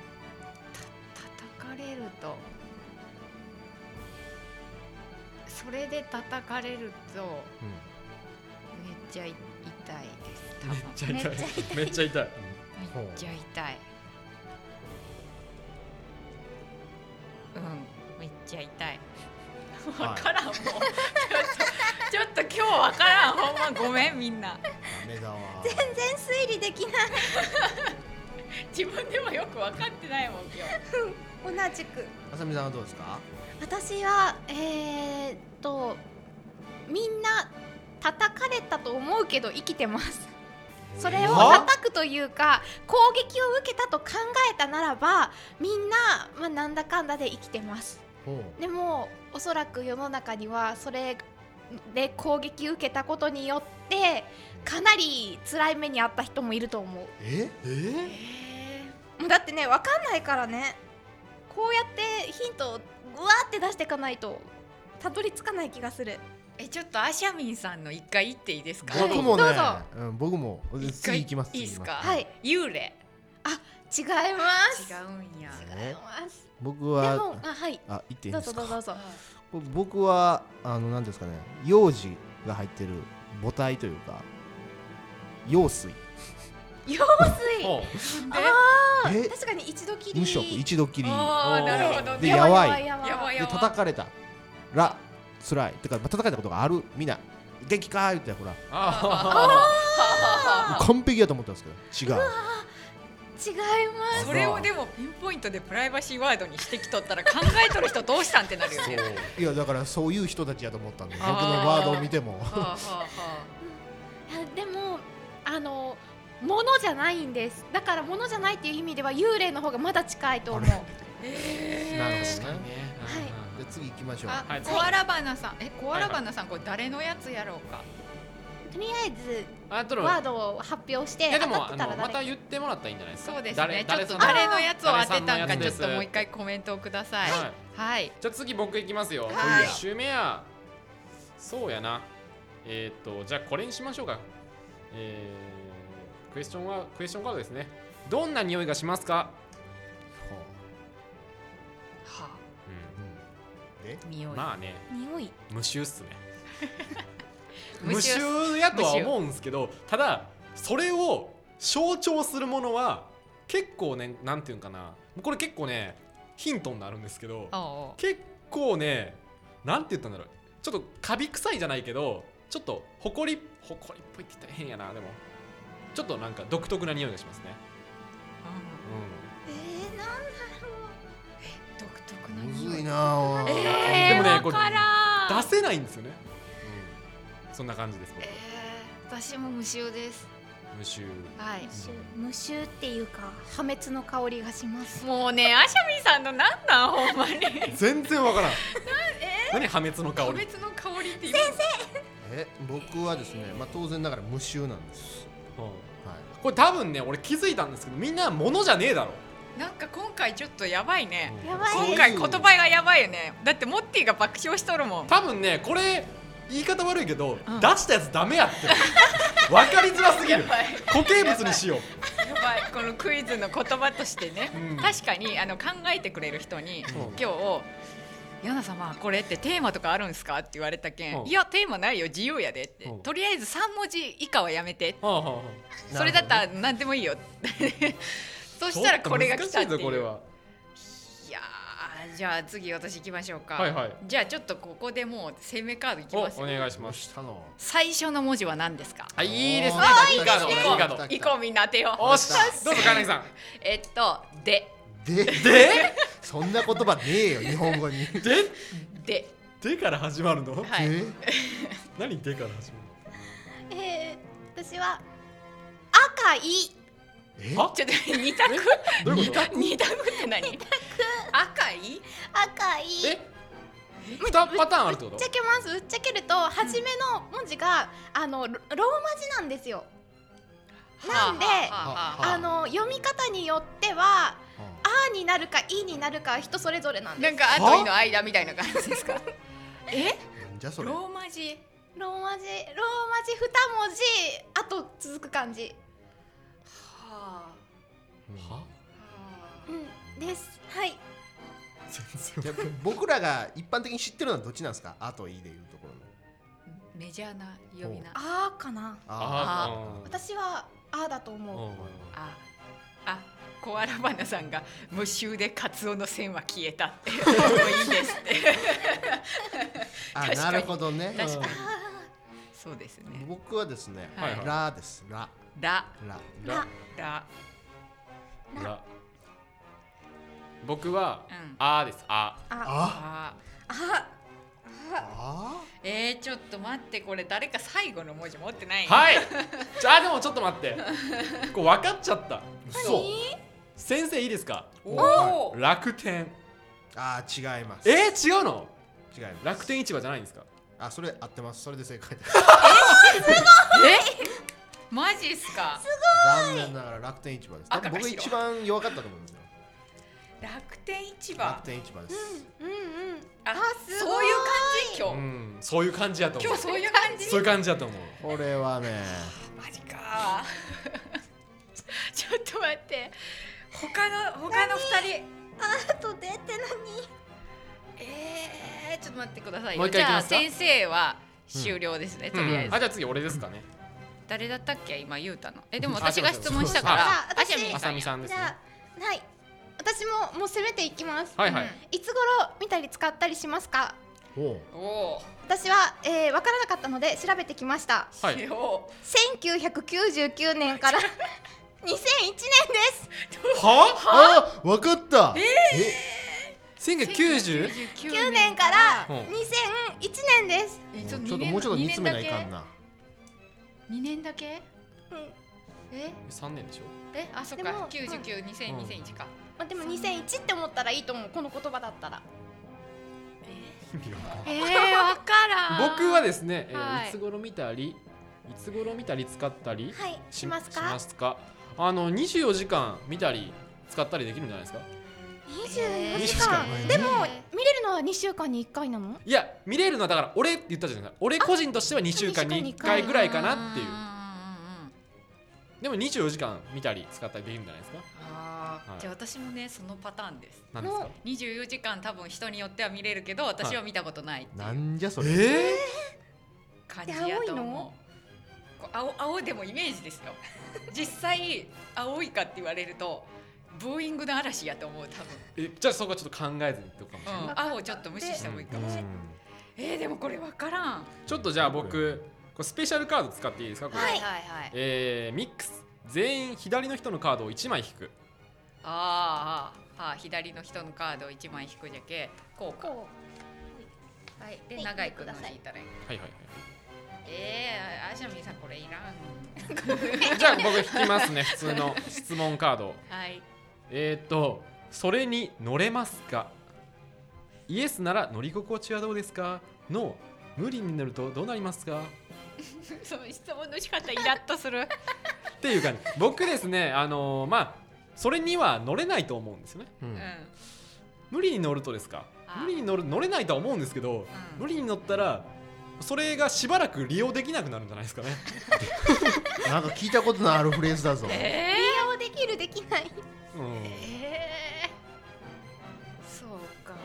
それで叩かれると、めっちゃ痛いです。 めっちゃ痛い。めっちゃ痛い。 めっちゃ痛い。めっちゃ痛い。わからんもう。ちょっと今日わからん。ほんまごめんみんな。 全然推理できない。 自分でもよく分かってないもん今日。同じく。 あさみさんはどうですか？ 私はみんな叩かれたと思うけど生きてます。それを叩くというか攻撃を受けたと考えたならばみんな、なんだかんだで生きてます。でもおそらく世の中にはそれで攻撃を受けたことによってかなり辛い目に遭った人もいると思う。だってね、分かんないからね。こうやってヒントをぐわーって出していかないとたどり着かない気がする。 ちょっとアシャミンさんの一回言っていいですか？ 僕もね、僕も次行きます。 いいですか？ はい。 幽霊。 違います。 違うんや。 違います。 僕はでもはい。 言っていいですか？ どうぞ。 僕はなんですかね、幼児が入ってる母体というか羊水。 羊水。確かに一度きり。 無色一度きり。 なるほど。 でやばい。で叩かれたら辛い。てか叩かれたことがある。みんな元気かー言ってほら。完璧やと思ったんですけど違う。 違います。 それをでもピンポイントでプライバシーワードにしてきとったら考えとる人どうしたんってなるよね。 いやだからそういう人たちやと思ったんで、僕のワードを見てもでも物じゃないんです。だから物じゃないっていう意味では幽霊の方がまだ近いと思う。なるほどね。はい。じゃあ次行きましょう。 コアラバナさん、コアラバナさんこれ誰のやつやろうか。 とりあえずワードを発表して、 でもまた言ってもらったらいいんじゃないですか。 そうですね。ちょっと誰のやつを当てたんかちょっともう一回コメントをください。はい。 じゃあ次僕いきますよ。1周目や。そうやな。じゃあこれにしましょうか。クエスチョンカードですね。どんな匂いがしますか。 匂い。 まあね。 匂い。 無臭っすね。無臭やとは思うんですけど、ただそれを象徴するものは結構ね、なんていうんかな、これ結構ねヒントになるんですけど、結構ね、なんて言ったんだろう、ちょっとカビ臭いじゃないけど、ちょっとほこりっぽいって言ったら変やな。でもちょっとなんか独特な匂いがしますね。 なんだろう、 独特な匂い。 むずいな。 でもね、これ出せないんですよね。そんな感じです。 私も無臭です。 無臭。 はい。 無臭っていうか破滅の香りがします。 もうね、アシャミさんのなんなんほんまに。 全然わからん。何破滅の香り。 破滅の香りって先生。僕はですね、まあ当然ながら無臭なんです。 はい。これ多分ね、俺気づいたんですけど、みんな物じゃねえだろ。 なんか今回ちょっとやばいね。 やばい。 今回言葉がやばいよね。だってモッティが爆笑しとるもん。 多分ね、これ。言い方悪いけど、出したやつダメやって分かりづらすぎる。固形物にしよう。 やばい。このクイズの言葉としてね、確かに考えてくれる人に、今日ヤナ様これってテーマとかあるんですかって言われたけん、いやテーマないよ、自由やでって、とりあえず3文字以下はやめて、それだったら何でもいいよそしたらこれが来たっていう。いやじゃあ次私行きましょうか。じゃあちょっとここでもう生命カードいきますよ。 お願いします。 最初の文字は何ですか。 いいですね。いいカード。いいカード。 行こうみんな当てよう。 おっしゃ。どうぞ金井さん。 でそんな言葉ねえよ日本語に。 でから始まるの。 はい。 何でから始まる。私は赤い。 ちょっと二択って何？赤い？ 2パターンあるってこと？ ぶっちゃけます。ぶっちゃけると初めの文字がローマ字なんですよ。なんで読み方によってはあになるかいになるか人それぞれなんです。 なんかあといの間みたいな感じですか？ じゃそれ。 ローマ字2 文字あと続く感じ。です。はい。 僕らが一般的に知ってるのはどっちなんですか？あといいでいうところのメジャーな読みな。 あかな。私はあだと思う。 コアラバナさんが無臭でカツオの線は消えたってもういいですって。 なるほどね。 確かに。そうですね。 僕はですね、ラです。ラ。 僕はです。 ちょっと待って、これ誰か最後の文字持ってない？ はい。じゃあでもちょっと待って。これ分かっちゃった。そう。先生いいですか？楽天。 違います。 違うの？ 違います。 楽天市場じゃないんですか？ それ合ってます。それで正解です。 すごい。マジっすか？ すごい。 残念ながら楽天市場です。僕一番弱かったと思うんですよ。 楽天市場。 楽天市場です。 そういう感じ今日。 そういう感じやと思う。 今日そういう感じ。 そういう感じやと思う。 これはね。 マジか。ちょっと待って。他の2人。 あとでって何？ ちょっと待ってくださいよ。じゃあ先生は終了ですね。とりあえず。 じゃあ次俺ですかね。 誰だったっけ今言うたの。でも私が質問したから。 あさみさんですね。 はい。私もう攻めていきます。 いつ頃見たり使ったりしますか？私は分からなかったので調べてきました。 はい。 1999年から2001年です。 はあ、わかった。 1999年から2001年です。 ちょっともうちょっと煮詰めないかんな。 2年だけ ？3年でしょ。 あ、そっか。99、2000、2001か。 でも2001って思ったらいいと思う、この言葉だったら。わからん。 僕はですね、いつ頃見たり使ったりしますか。24時間見たり使ったりできるんじゃないですか。 24時間でも見れるのは2週間に1回なの？ いや、見れるのはだから俺って言ったじゃないですか。俺個人としては2週間に1回ぐらいかなっていう。でも24時間見たり使ったりできるんじゃないですか。 じゃあ私もね、そのパターンです。 何ですか ？24時間多分人によっては見れるけど、私は見たことないっていう。 なんじゃそれ。 感じやと思う。青でもイメージですよ。実際青いかって言われるとブーイングの嵐やと思う、多分。 じゃあそこはちょっと考えずにとかもしれない。 青ちょっと無視してもいいかもしれない。でもこれ分からん。 ちょっとじゃあ僕これスペシャルカード使っていいですか。これミックス全員左の人のカードを1枚引く。 左の人のカードを1枚引くじゃけ、こうか。で長いくの引いたらいい。アシャミンさんこれいらん。 じゃあ僕引きますね。普通の質問カード。それに乗れますか。イエスなら乗り心地はどうですか。ノー、無理に乗るとどうなりますか。 その質問の仕方イラッとする。 っていうか、僕ですね、それには乗れないと思うんですよね。無理に乗るとですか。無理に乗れないとは思うんですけど、無理に乗ったらそれがしばらく利用できなくなるんじゃないですかね。 なんか聞いたことのあるフレーズだぞ。 利用できるできない。 そうか。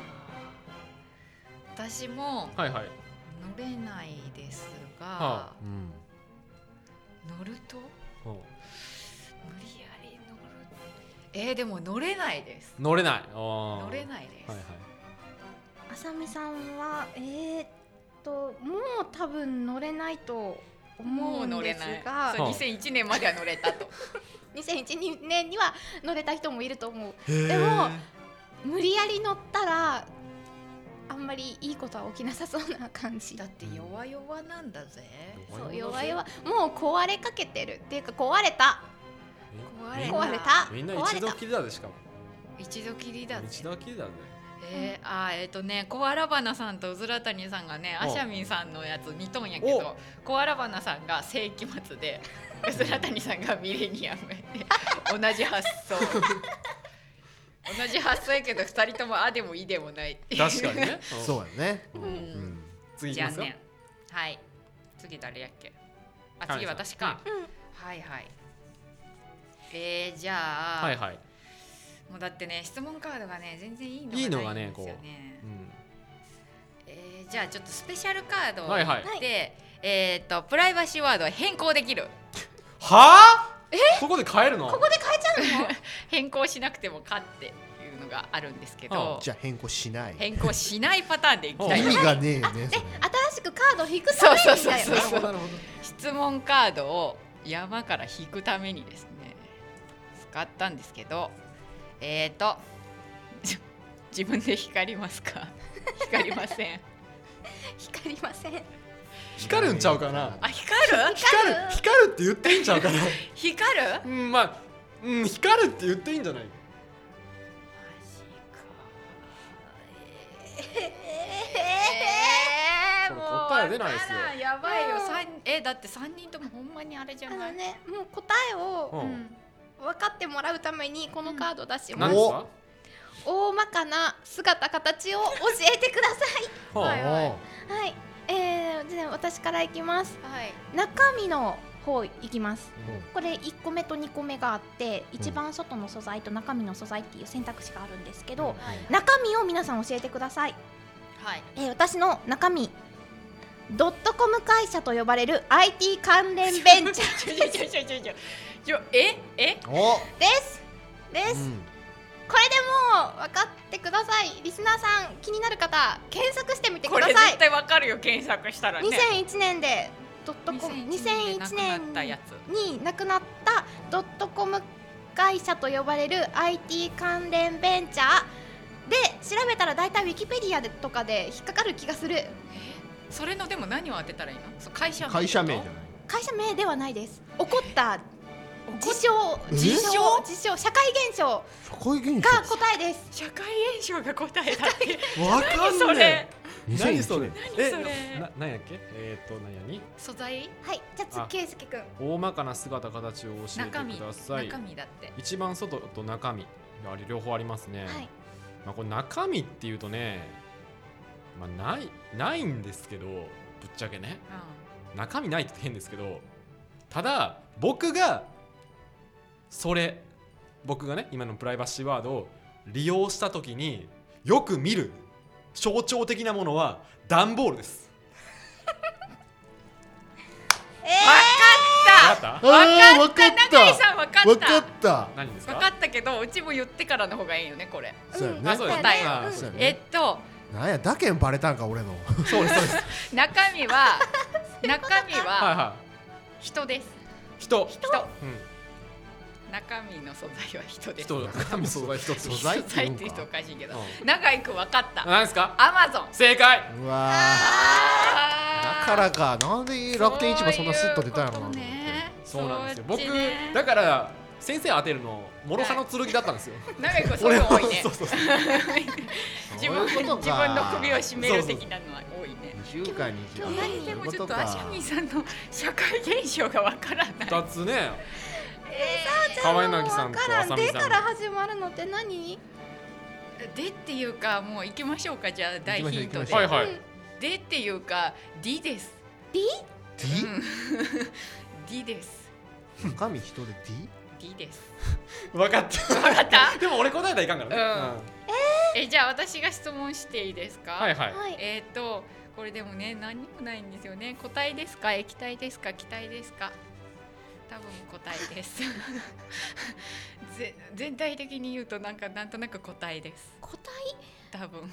私も乗れないですが、乗ると無理やり乗る。でも乗れないです。 乗れない。 乗れないです。 あさみさんはもう多分乗れないと思うんですが、 2001年までは乗れたと。 2001年には乗れた人もいると思う。でも無理やり乗ったらあんまりいいことは起きなさそうな感じ。 だって弱々なんだぜ。 そう、弱々。もう壊れかけてるっていうか、壊れた。 みんな一度きりだぜ。しかも一度きりだぜ。 一度きりだぜ。 コアラバナさんとうずらたにさんがね、アシャミンさんのやつ似とんやけど、コアラバナさんが世紀末でうずらたにさんがミレニアムで同じ発想。同じ発想やけど2人ともあでもいでもない。 確かにね。 そうやね。 次いきますか。 次誰やっけ。次私か。じゃあもうだってね、質問カードがね全然いいのがないんですよね。じゃあちょっとスペシャルカードでプライバシーワードは変更できる。 ここで変えるの？ ここで変えちゃうの？ 変更しなくてもかっていうのがあるんですけど、 じゃあ変更しないパターンでいきたい。 意味がねえね。 新しくカードを引くためにだよね。 質問カードを山から引くためにですね使ったんですけど、自分で光りますか？光りません。 光りません。 光るんちゃうかな。 光るって言っていいんちゃうかな。 光る？ 光るって言っていいんじゃない？答え出ないですよ。 やばいよ。だって3人ともほんまにあれじゃない？ もう答えを分かってもらうためにこのカード出します。大まかな姿形を教えてください。じゃあ私からいきます。中身の方いきます。これ1個目と2個目があって、一番外の素材と中身の素材っていう選択肢があるんですけど、中身を皆さん教えてください。私の中身、ドットコム会社と呼ばれる IT 関連ベンチャーです。これでもう分かってください。リスナーさん、気になる方検索してみてください。 これ絶対分かるよ、検索したらね。 2001年でドットコム、2001年に亡くなったドットコム会会社と呼ばれる IT 関連ベンチャーで調べたら大体ウィキペディアでとかで引っかかる気がする。 それのでも何を当てたらいいの？そう、会社名会社名じゃない。 会社名ではないです。起こった事象社会現象社会現象が答えです。 社会現象が答えだって。 わかんそねれ。 え。何それ。 何それ。 何やっけ？何？ 素材？ はい、じゃあ圭介くん。 大まかな姿形を教えてください。 中身だって。 一番外と中身両方ありますね。 はい。 まあこれ中身っていうとね、まあないんですけど、ぶっちゃけね。中身ないって変ですけど、ただ僕がね今のプライバシーワードを利用した時によく見る象徴的なものは段ボールです。 わかった。中井さんわかった。 わかった。 何ですか？ わかったけどうちも言ってからの方がいいよねこれ。 そうやね。 そうですね。 なんやだけんバレたんか俺の。 そうです中身は人です。 人。 中身の素材は人です。 中身素材人。 素材って言うとおかしいけど。中井くん分かった。 何ですか？ アマゾン。 正解。 うわだからか。なんで楽天市場そんなスッと出たんやろな。 そうなんですよ。僕だから先生当てるの諸刃の剣だったんですよ。 中井くんそういうの多いね。自分の首を絞める的なのは多いね。 2週間にでもちょっとアシャミさんの社会現象がわからない。 2つね。 川柳さんとあさみさん。でから始まるのって何？ でっていうかもう行きましょうかじゃあ大ヒントで。 はいはい。 でっていうか D です。 D？ D です。 中身人で D？D です。 分かった。でも俺答えたらいかんからね。じゃあ私が質問していいですか？ はいはい。 これでもね何にもないんですよね。固体ですか？液体ですか？気体ですか？多分固体です全体的に言うとなんとなく固体です。 固体？ 多分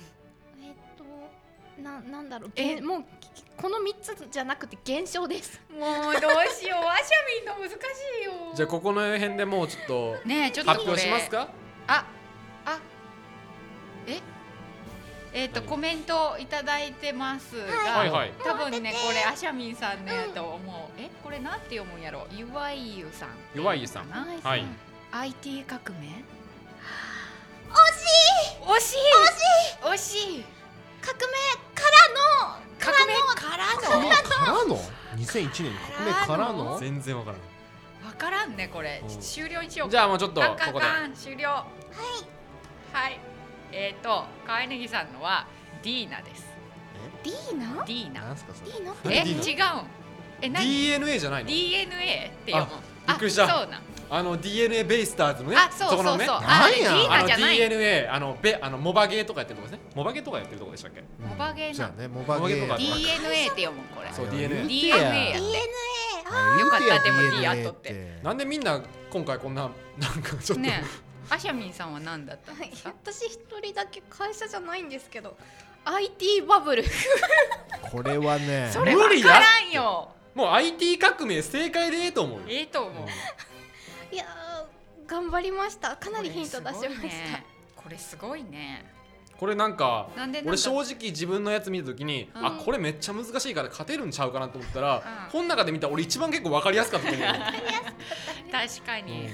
なんだろう。もうこの3つじゃなくて現象です。 もうどうしよう。アシャミンの難しいよ。 じゃあここの辺でもうちょっと発表しますか？ コメントいただいてますが、多分ねこれアシャミンさんのやと思う。これなんて読むんやろ。ゆわいゆさん。 ゆわいゆさん。はい。 IT 革命？ 惜しい。革命からの2001年に革命からの全然わからん。 わからんねこれ。終了にしようか。 じゃあもうちょっとここで終了。はい。川柳さんのはディーナです。 ディーナ？ なんすかそれ？ 違うん。 DNA じゃないの？ DNA って読む。 びっくりした。 そうな。 DNA ベイスターズのね。 そう。 なんや。 DNA モバゲーとかやってるとこですね。モバゲーとかやってるとこでしたっけ？ モバゲーな。 モバゲー。 DNA って読むこれ。 そう DNA。 DNA やって。よかったでも D 後って。 なんでみんな今回こんななんかちょっとね。アシャミンさんは何だったんですか？ 私一人だけ会社じゃないんですけど IT バブルこれはねそれ分からんよ。 もう IT 革命正解でいいと思うよ。 いや頑張りました。かなりヒント出しました。 これすごいね。 これなんか俺正直自分のやつ見た時にこれめっちゃ難しいから勝てるんちゃうかなと思ったらこの中で見たら俺一番結構分かりやすかったと思う。 確かに。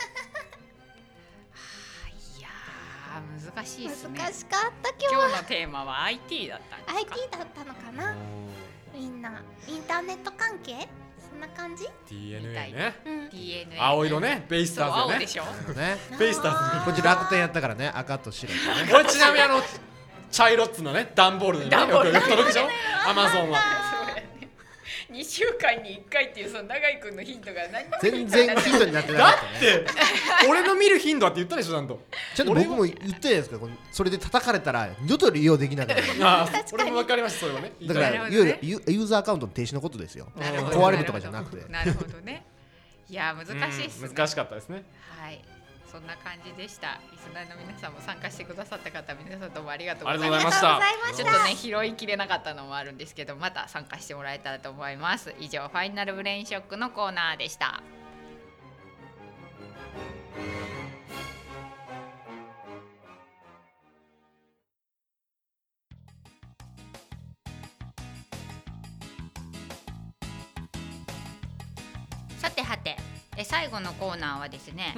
難しいですね。 難しかった今日のテーマは IT だったんですか？ IT だったのかな。みんなインターネット関係そんな感じ？ DNA ね。 DNA 青色ね。ベイスターズ青でしょ。 ベイスターズ。 こっち楽天やったからね。赤と白。 これちなみに茶色っつのね段ボールでねよく届くでしょ。アマゾンは。 2週間に1回っていうその永井くんのヒントが何も全然ヒントになってなかった。だって俺の見る頻度はって言ったでしょちゃんと。 ちゃんと僕も言ってないですか。それで叩かれたら二度と利用できなくなる。 俺も分かりましたそれはね。 だからいわゆるユーザーアカウントの停止のことですよ。壊れるとかじゃなくて。 なるほどね。いや難しいっすね。 難しかったですね。 はい。そんな感じでした。リスナーの皆さんも参加してくださった方皆さんどうもありがとうございました。ちょっとね拾いきれなかったのもあるんですけどまた参加してもらえたらと思います。以上ファイナルブレインショックのコーナーでした。 さてはて最後のコーナーはですね、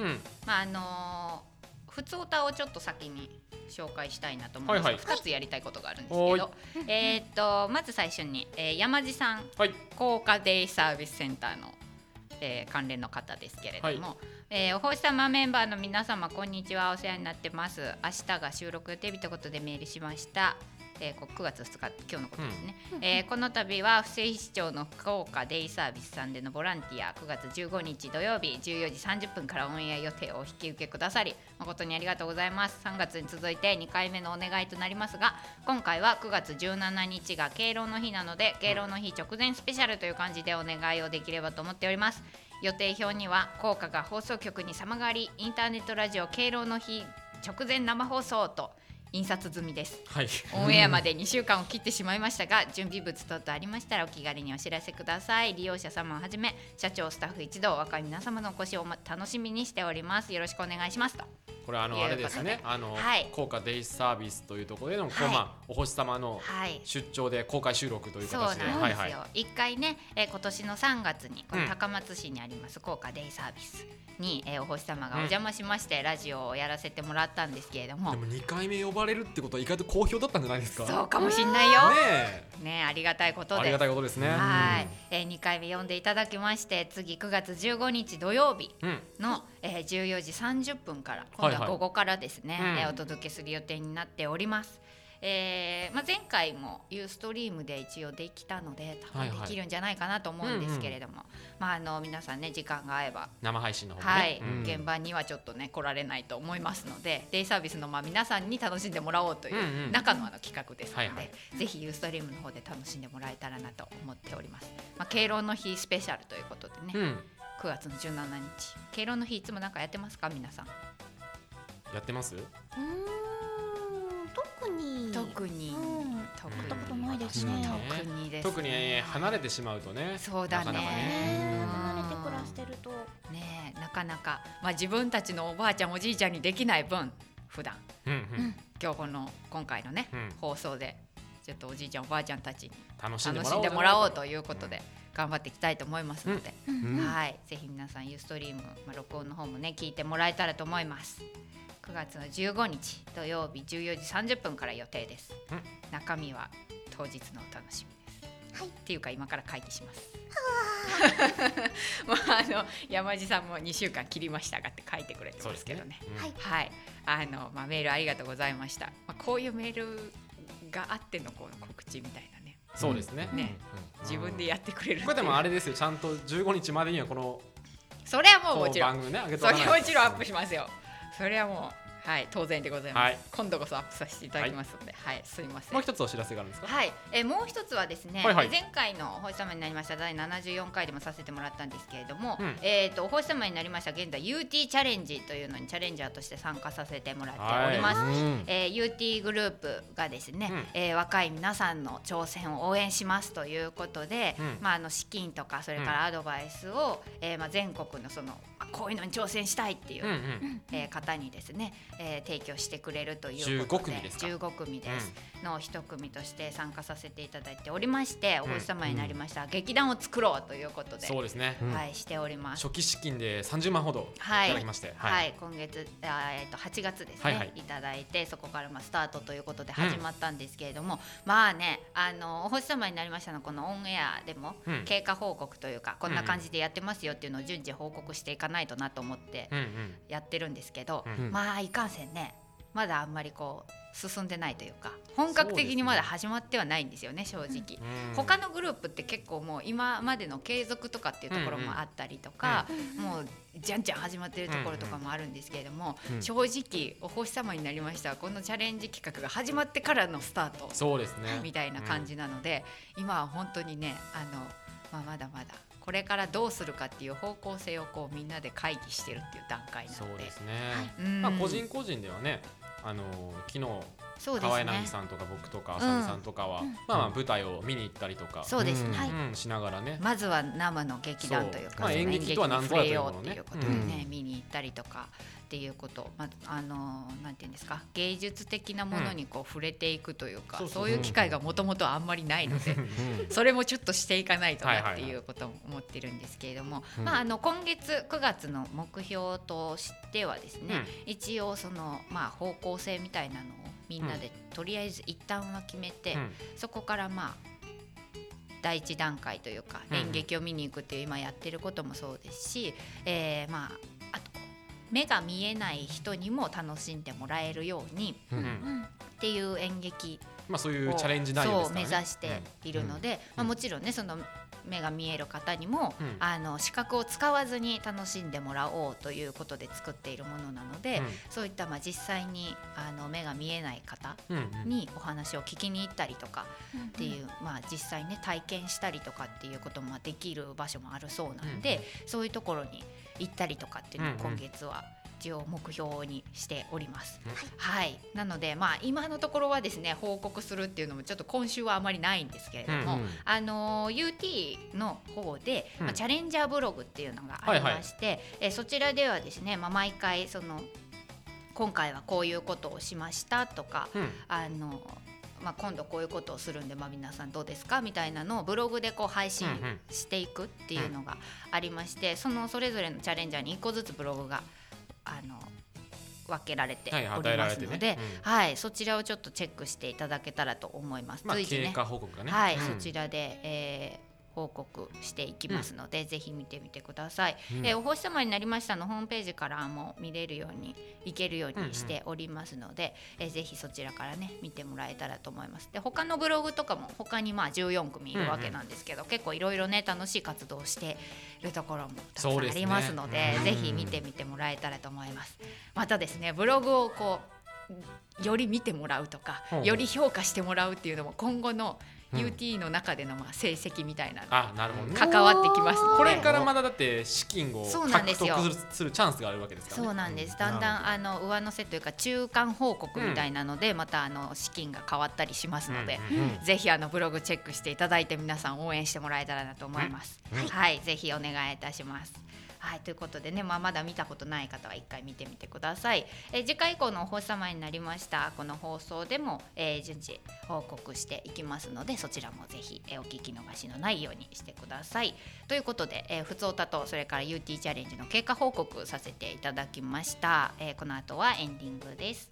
普通歌をちょっと先に紹介したいなと思うんですが、2つやりたいことがあるんですけど、まず最初に、山地さん、高価デイサービスセンターの、関連の方ですけれども、お星様メンバーの皆様こんにちは、お世話になってます。明日が収録予定日ということでメールしました。9月2日今日のことですね、この度は布施市長の福岡デイサービスさんでのボランティア9月15日土曜日14時30分からオンエア予定をお引き受けくださり誠にありがとうございます。3月に続いて2回目のお願いとなりますが、今回は9月17日が敬老の日なので敬老の日直前スペシャルという感じでお願いをできればと思っております。予定表には効果が放送局に様変わりインターネットラジオ敬老の日直前生放送と印刷済みです、オンエアまで2週間を切ってしまいましたが準備物等々ありましたらお気軽にお知らせください。利用者様をはじめ社長スタッフ一同若い皆様のお越しを楽しみにしております。よろしくお願いしますと。 これあれですね、高価デイサービスというところでの、お星様の出張で公開収録という形で、 そうなんですよ。一回ね、今年の3月にこの高松市にあります高価デイサービスに、お星様がお邪魔しまして、ラジオをやらせてもらったんですけれども、 でも2回目呼ばれるってことは意外と好評だったんじゃないですか。 そうかもしんないよね、ありがたいことです。 ありがたいことですね。 はい、2回目呼んでいただきまして、次9月15日土曜日の、14時30分から今度は午後からですね、お届けする予定になっております。前回もユーストリームで一応できたので多分できるんじゃないかなと思うんですけれども、皆さんね時間が合えば生配信の方ね、 現場にはちょっとね来られないと思いますので、デイサービスの皆さんに楽しんでもらおうという中の企画ですので、ぜひユーストリームの方で楽しんでもらえたらなと思っております。敬老の日スペシャルということでね、9月の17日敬老の日いつもなんかやってますか皆さん。 やってます？ 特にやったことないですね。 特に離れてしまうとね。 そうだね。 離れて暮らしてるとね、なかなか自分たちのおばあちゃんおじいちゃんにできない分普段、今回のね、放送でちょっとおじいちゃんおばあちゃんたちに楽しんでもらおうということで頑張っていきたいと思いますので、ぜひ皆さんユーストリーム、録音の方もね聞いてもらえたらと思います。9月の15日土曜日14時30分から予定です。中身は当日のお楽しみです。っていうか今から会議します。山地さんも2週間切りましたがって書いてくれてますけどね。メールありがとうございました。こういうメールがあってのこの告知みたいなね。 そうですね。 自分でやってくれる。 これでもあれですよ、ちゃんと15日までにはこのそれはもうもちろん番組ね、 それはもちろんアップしますよ。それはもう当然でございます。今度こそアップさせていただきますので、すいません。 もう一つお知らせがあるんですか？ もう一つはですね、前回のお星様になりました第74回でもさせてもらったんですけれども、お星様になりました現在 UT チャレンジというのにチャレンジャーとして参加させてもらっております。UT グループがですね、若い皆さんの挑戦を応援しますということで、資金とかそれからアドバイスを、全国のそのこういうのに挑戦したいっていう、方にですね、提供してくれるということで15組ですの一組として参加させていただいておりまして、お星様になりました劇団を作ろうということで、 そうですね、 しております。 初期資金で30万ほどいただきまして、 今月8月ですね、いただいて、そこからスタートということで始まったんですけれども、お星様になりましたのこのオンエアでも経過報告というか、こんな感じでやってますよっていうのを順次報告していかないとなと思ってやってるんですけど、いかんせんね、まだあんまり進んでないというか、本格的にまだ始まってはないんですよね、正直。他のグループって結構もう今までの継続とかっていうところもあったりとか、もうじゃんじゃん始まってるところとかもあるんですけれども、正直お星様になりましたこのチャレンジ企画が始まってからのスタートみたいな感じなので、今は本当にね、まだまだこれからどうするかっていう方向性をみんなで会議してるっていう段階なので。 そうですね、個人個人ではね、昨日河合奈美さんとか僕とか浅見さんとかは、まあ舞台を見に行ったりとかそうですね、 しながらね、 まずは生の劇団というか演劇とは何ぞやというものをね、見に行ったりとかっていうこと、なんていうんですか、芸術的なものにこう触れていくというか、そういう機会がもともとあんまりないのでそれもちょっとしていかないとなっていうことを思ってるんですけれども、今月9月の目標としてはですね、一応その方向性みたいなのをみんなでとりあえず一旦は決めて、そこから第一段階というか演劇を見に行くっていう今やってることもそうですし、あと目が見えない人にも楽しんでもらえるようにっていう演劇そういうチャレンジ内容ですからね、 目指しているので、もちろんねその目が見える方にも、視覚を使わずに楽しんでもらおうということで作っているものなので、そういった実際に目が見えない方にお話を聞きに行ったりとかっていう、実際ね体験したりとかっていうこともできる場所もあるそうなんで、そういうところに行ったりとかっていうのを今月は一応目標にしております。はい、なので今のところはですね報告するっていうのもちょっと今週はあまりないんですけれども、UT の方で、チャレンジャーブログっていうのがありまして、そちらではですね、毎回その今回はこういうことをしましたとか、今度こういうことをするんで、皆さんどうですかみたいなのをブログでこう配信していくっていうのがありまして、それぞれのチャレンジャーに1個ずつブログが分けられておりますので、そちらをちょっとチェックしていただけたらと思います。随時ね、 経過報告がね、 そちらで、報告していきますので、ぜひ見てみてください。お星様になりましたのホームページからも見れるように行けるようにしておりますので、ぜひそちらからね見てもらえたらと思います。で他のブログとかも他に14組いるわけなんですけど、結構いろいろね楽しい活動をしているところもたくさんありますので、ぜひ見てみてもらえたらと思います。またですねブログをこうより見てもらうとか、より評価してもらうっていうのも今後のUT の中での成績みたいな関わってきますので、 これからまだだって資金を獲得するチャンスがあるわけですからね。 そうなんです。だんだん上乗せというか中間報告みたいなので、また資金が変わったりしますので、ぜひブログチェックしていただいて皆さん応援してもらえたらなと思います。はい、ぜひお願いいたします。はい、ということでね、まだ見たことない方は一回見てみてください。次回以降のお星様になりましたこの放送でも、順次報告していきますので、そちらもぜひ、お聞き逃しのないようにしてください。ということで、ふつおたとそれから UT チャレンジの経過報告させていただきました。この後はエンディングです。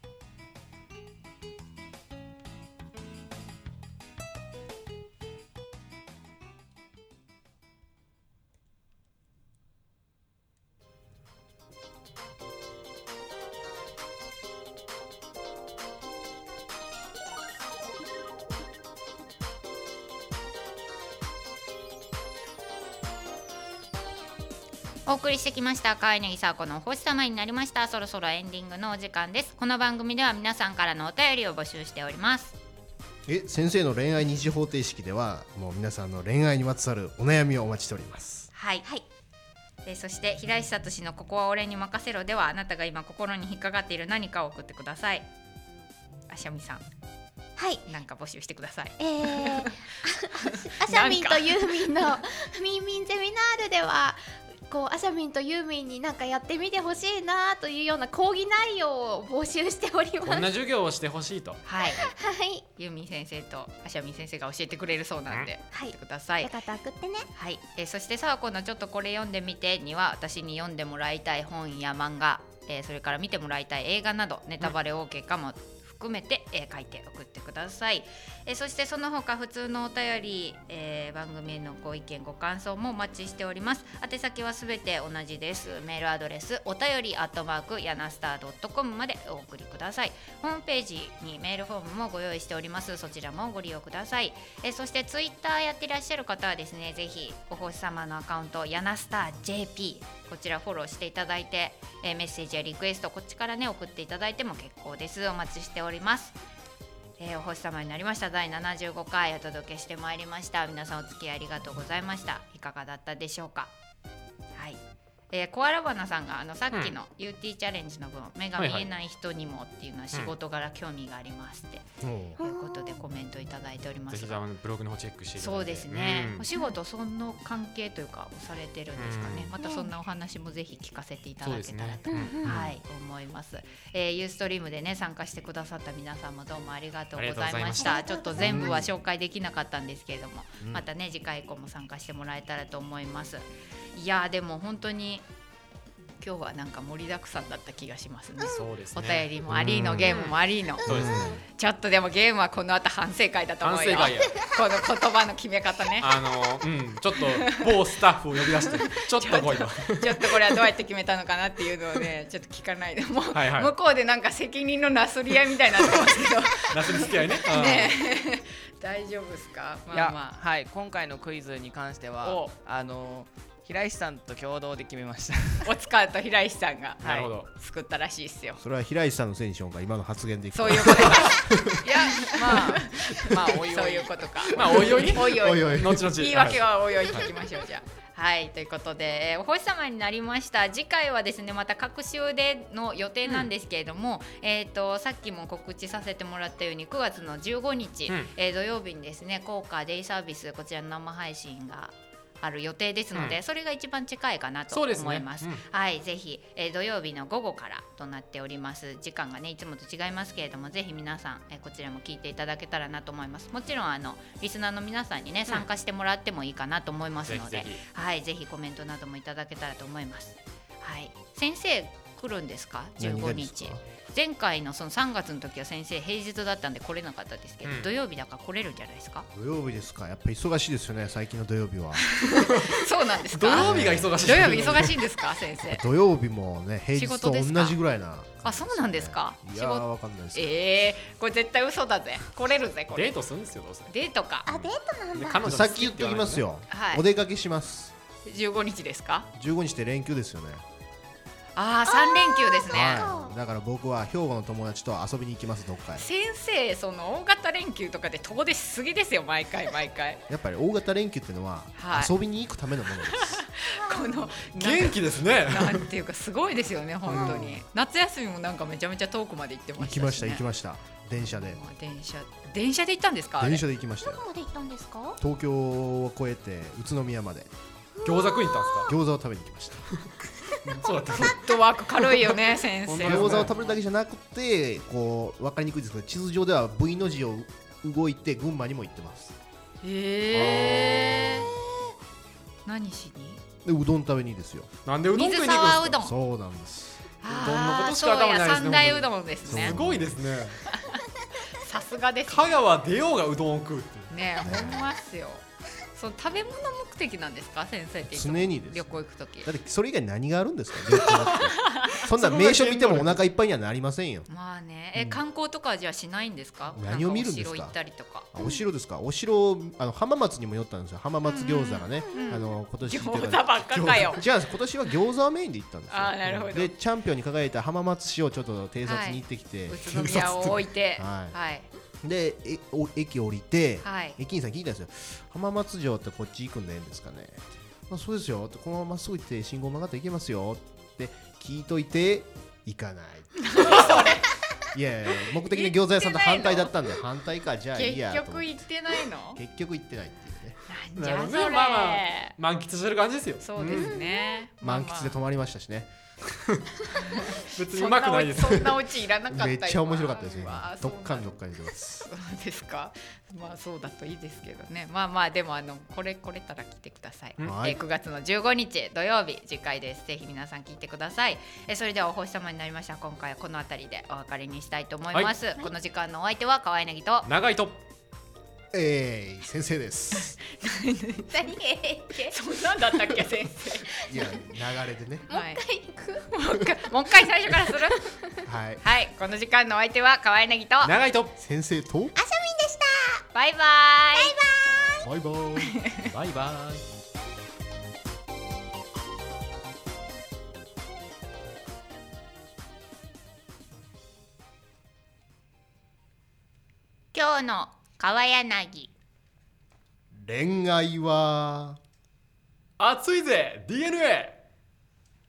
お送りしてきました川柳サーコのお星様になりました。そろそろエンディングのお時間です。この番組では皆さんからのお便りを募集しております。 先生の恋愛二次方程式ではもう皆さんの恋愛にまつわるお悩みをお待ちしております。 はい、そして平石聡のここは俺に任せろでは、あなたが今心に引っかかっている何かを送ってください。あしゃみさん、なんか募集してください。 あしゃみんとユーミンのミンミンゼミナールではあしゃみんとユーミンになんかやってみてほしいなというような講義内容を募集しております。 こんな授業をしてほしいと、 ユーミン先生とあしゃみん先生が教えてくれるそうなんで、送ってください。 よかったら送ってね。 そしてさあこのちょっとこれ読んでみてには、私に読んでもらいたい本や漫画、それから見てもらいたい映画などネタバレ OK かも含めて、書いて送ってください。そしてその他普通のお便り、番組へのご意見ご感想もお待ちしております。宛先はすべて同じです。メールアドレスお便り@yanastar.com までお送りください。ホームページにメールフォームもご用意しております。そちらもご利用ください。そしてツイッターやってらっしゃる方はですね、ぜひお星様のアカウントヤナスター JP こちらフォローしていただいて、メッセージやリクエストこっちからね送っていただいても結構です。お待ちしております。お星様になりました第75回お届けしてまいりました。皆さんお付き合いありがとうございました。いかがだったでしょうか。 コアラバナさんがさっきの UT チャレンジの分、目が見えない人にもっていうのは仕事柄興味がありますって、ということでコメントいただいております。 ぜひブログの方チェックしていただいて。 そうですね、お仕事その関係というかされてるんですかね、またそんなお話もぜひ聞かせていただけたらと、はい、思います。ユーストリームでね参加してくださった皆さんもどうもありがとうございました。ちょっと全部は紹介できなかったんですけれども、またね次回以降も参加してもらえたらと思います。いやでも本当に今日はなんか盛りだくさんだった気がしますね。 そうですね、 お便りもありのゲームもありの、ちょっとでもゲームはこの後反省会だと思うよ。この言葉の決め方ね、 ちょっと某スタッフを呼び出してちょっと来いとちょっとこれはどうやって決めたのかなっていうのをねちょっと聞かないでも向こうでなんか責任のなすり合いみたいになってますけどなすりつき合いね大丈夫ですか？ いや、はい、今回のクイズに関しては平石さんと共同で決めましたお塚と平石さんが、 なるほど、 作ったらしいですよ。 それは平石さんのせいにしようか、今の発言でいく。 そういうことかいやまあおいおいそういうことか、 まあおいおいおいおい後々 言い訳はおいおい聞きましょうじゃあ。はい、ということで、お星様になりました。次回はですねまた各週での予定なんですけれども、さっきも告知させてもらったように9月の15日、土曜日にですね効果デイサービスこちらの生配信がある予定ですので、それが一番近いかなと思います。はい、ぜひ、土曜日の午後からとなっております。時間がねいつもと違いますけれども、ぜひ皆さん、こちらも聞いていただけたらなと思います。もちろんリスナーの皆さんにね参加してもらってもいいかなと思いますので、はい、ぜひコメントなどもいただけたらと思います。はい、先生来るんですか？15日。前回のその3月の時は先生平日だったんで来れなかったですけど、土曜日だから来れるんじゃないですか？ 土曜日ですか？やっぱり忙しいですよね最近の土曜日はそうなんですか？ 土曜日が忙しい。 土曜日忙しいんですか先生？ 土曜日もね平日と同じぐらいな、 あ、そうなんですか？ いやわかんないです。 これ絶対嘘だぜ。来れるぜこれ。 デートするんですよどうせ。 デートか。 あ、デートなんだ。 さっき言っておきますよ、お出かけします。 15日ですか ？15日って連休ですよね。 ああ、3連休ですね。 だから僕は兵庫の友達と遊びに行きます。どっかへ。 先生その大型連休とかで遠出しすぎですよ毎回。 やっぱり大型連休っていうのは遊びに行くためのものです。 この元気ですね。 なんていうかすごいですよね本当に。夏休みもなんかめちゃめちゃ遠くまで行ってましたしね。 行きました電車で。 電車で行ったんですか？ 電車で行きましたよ。 どこまで行ったんですか？ 東京を越えて宇都宮まで。 餃子食いに行ったんですか？ 餃子を食べに行きました。 そうだった。 フットワーク軽いよね先生。 餃子を食べるだけじゃなくてこう分かりにくいですけど地図上では V の字を動いて群馬にも行ってます。 何しに？ でうどん食べにですよ。 なんでうどん食いに行くんですか？ そうなんです。 うどんのことしか頭にないですね。 三大うどんですね。 すごいですね。 さすがです。 香川出ようがうどんを食うってね。ほんまっすよ。そう食べ物目的なんですか先生って？ 常にです。 旅行行くとき。 だってそれ以外何があるんですか？そんな名所見てもお腹いっぱいにはなりませんよ。 まあね、観光とかじゃしないんですか？ 何を見るんですか？ お城行ったりとか。 お城ですか？お城浜松にも寄ったんですよ。浜松餃子がね、今年餃子ばっかかよ。 じゃあ今年は餃子をメインで行ったんですよ。 あ、なるほど。 でチャンピオンに輝いた浜松市をちょっと偵察に行ってきて、 宇都宮を置いて、 はい。で駅降りて、駅員さん聞いたんですよ。浜松城ってこっち行くんでいいんですかね？まあそうですよ。このまままっすぐ行って信号曲がって行けますよって聞いといて行かない。いや目的の餃子屋さんと反対だったんで反対かじゃあいいやと。 結局行ってないの？ 結局行ってないっていうね。 なんじゃそれ。 まあ満喫してる感じですよ。 そうですね。 満喫で泊まりましたしね。 別にうまくないです。 そんなオチいらなかった。 めっちゃ面白かったですよ。どっかん出ます。 そうですか。まあそうだといいですけどね。まあでもこれたら来てください。9月の15日土曜日次回です。ぜひ皆さん聞いてください。それではお星様になりました。今回はこの辺りでお別れにしたいと思います。この時間のお相手は河合凪と長井と先生です。 何そんなんだったっけ先生。 いや流れでね。 もう一回最初からする。 はい。 この時間のお相手は河合凪と長井と先生とあさみんでした。 バイバイ。 バイバイ。 バイバイ。 今日の川柳。 恋愛は熱いぜ DNA。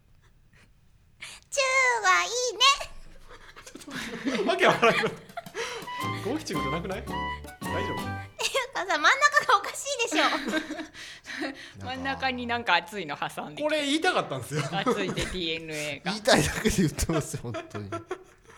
がいいね。 わけわからんけど五七五じゃなくない？大丈夫？ さ真ん中がおかしいでしょ真ん中になんか熱いの挟んでこれ言いたかったんですよ熱いで DNA が言いたいだけで言ってますよ本当に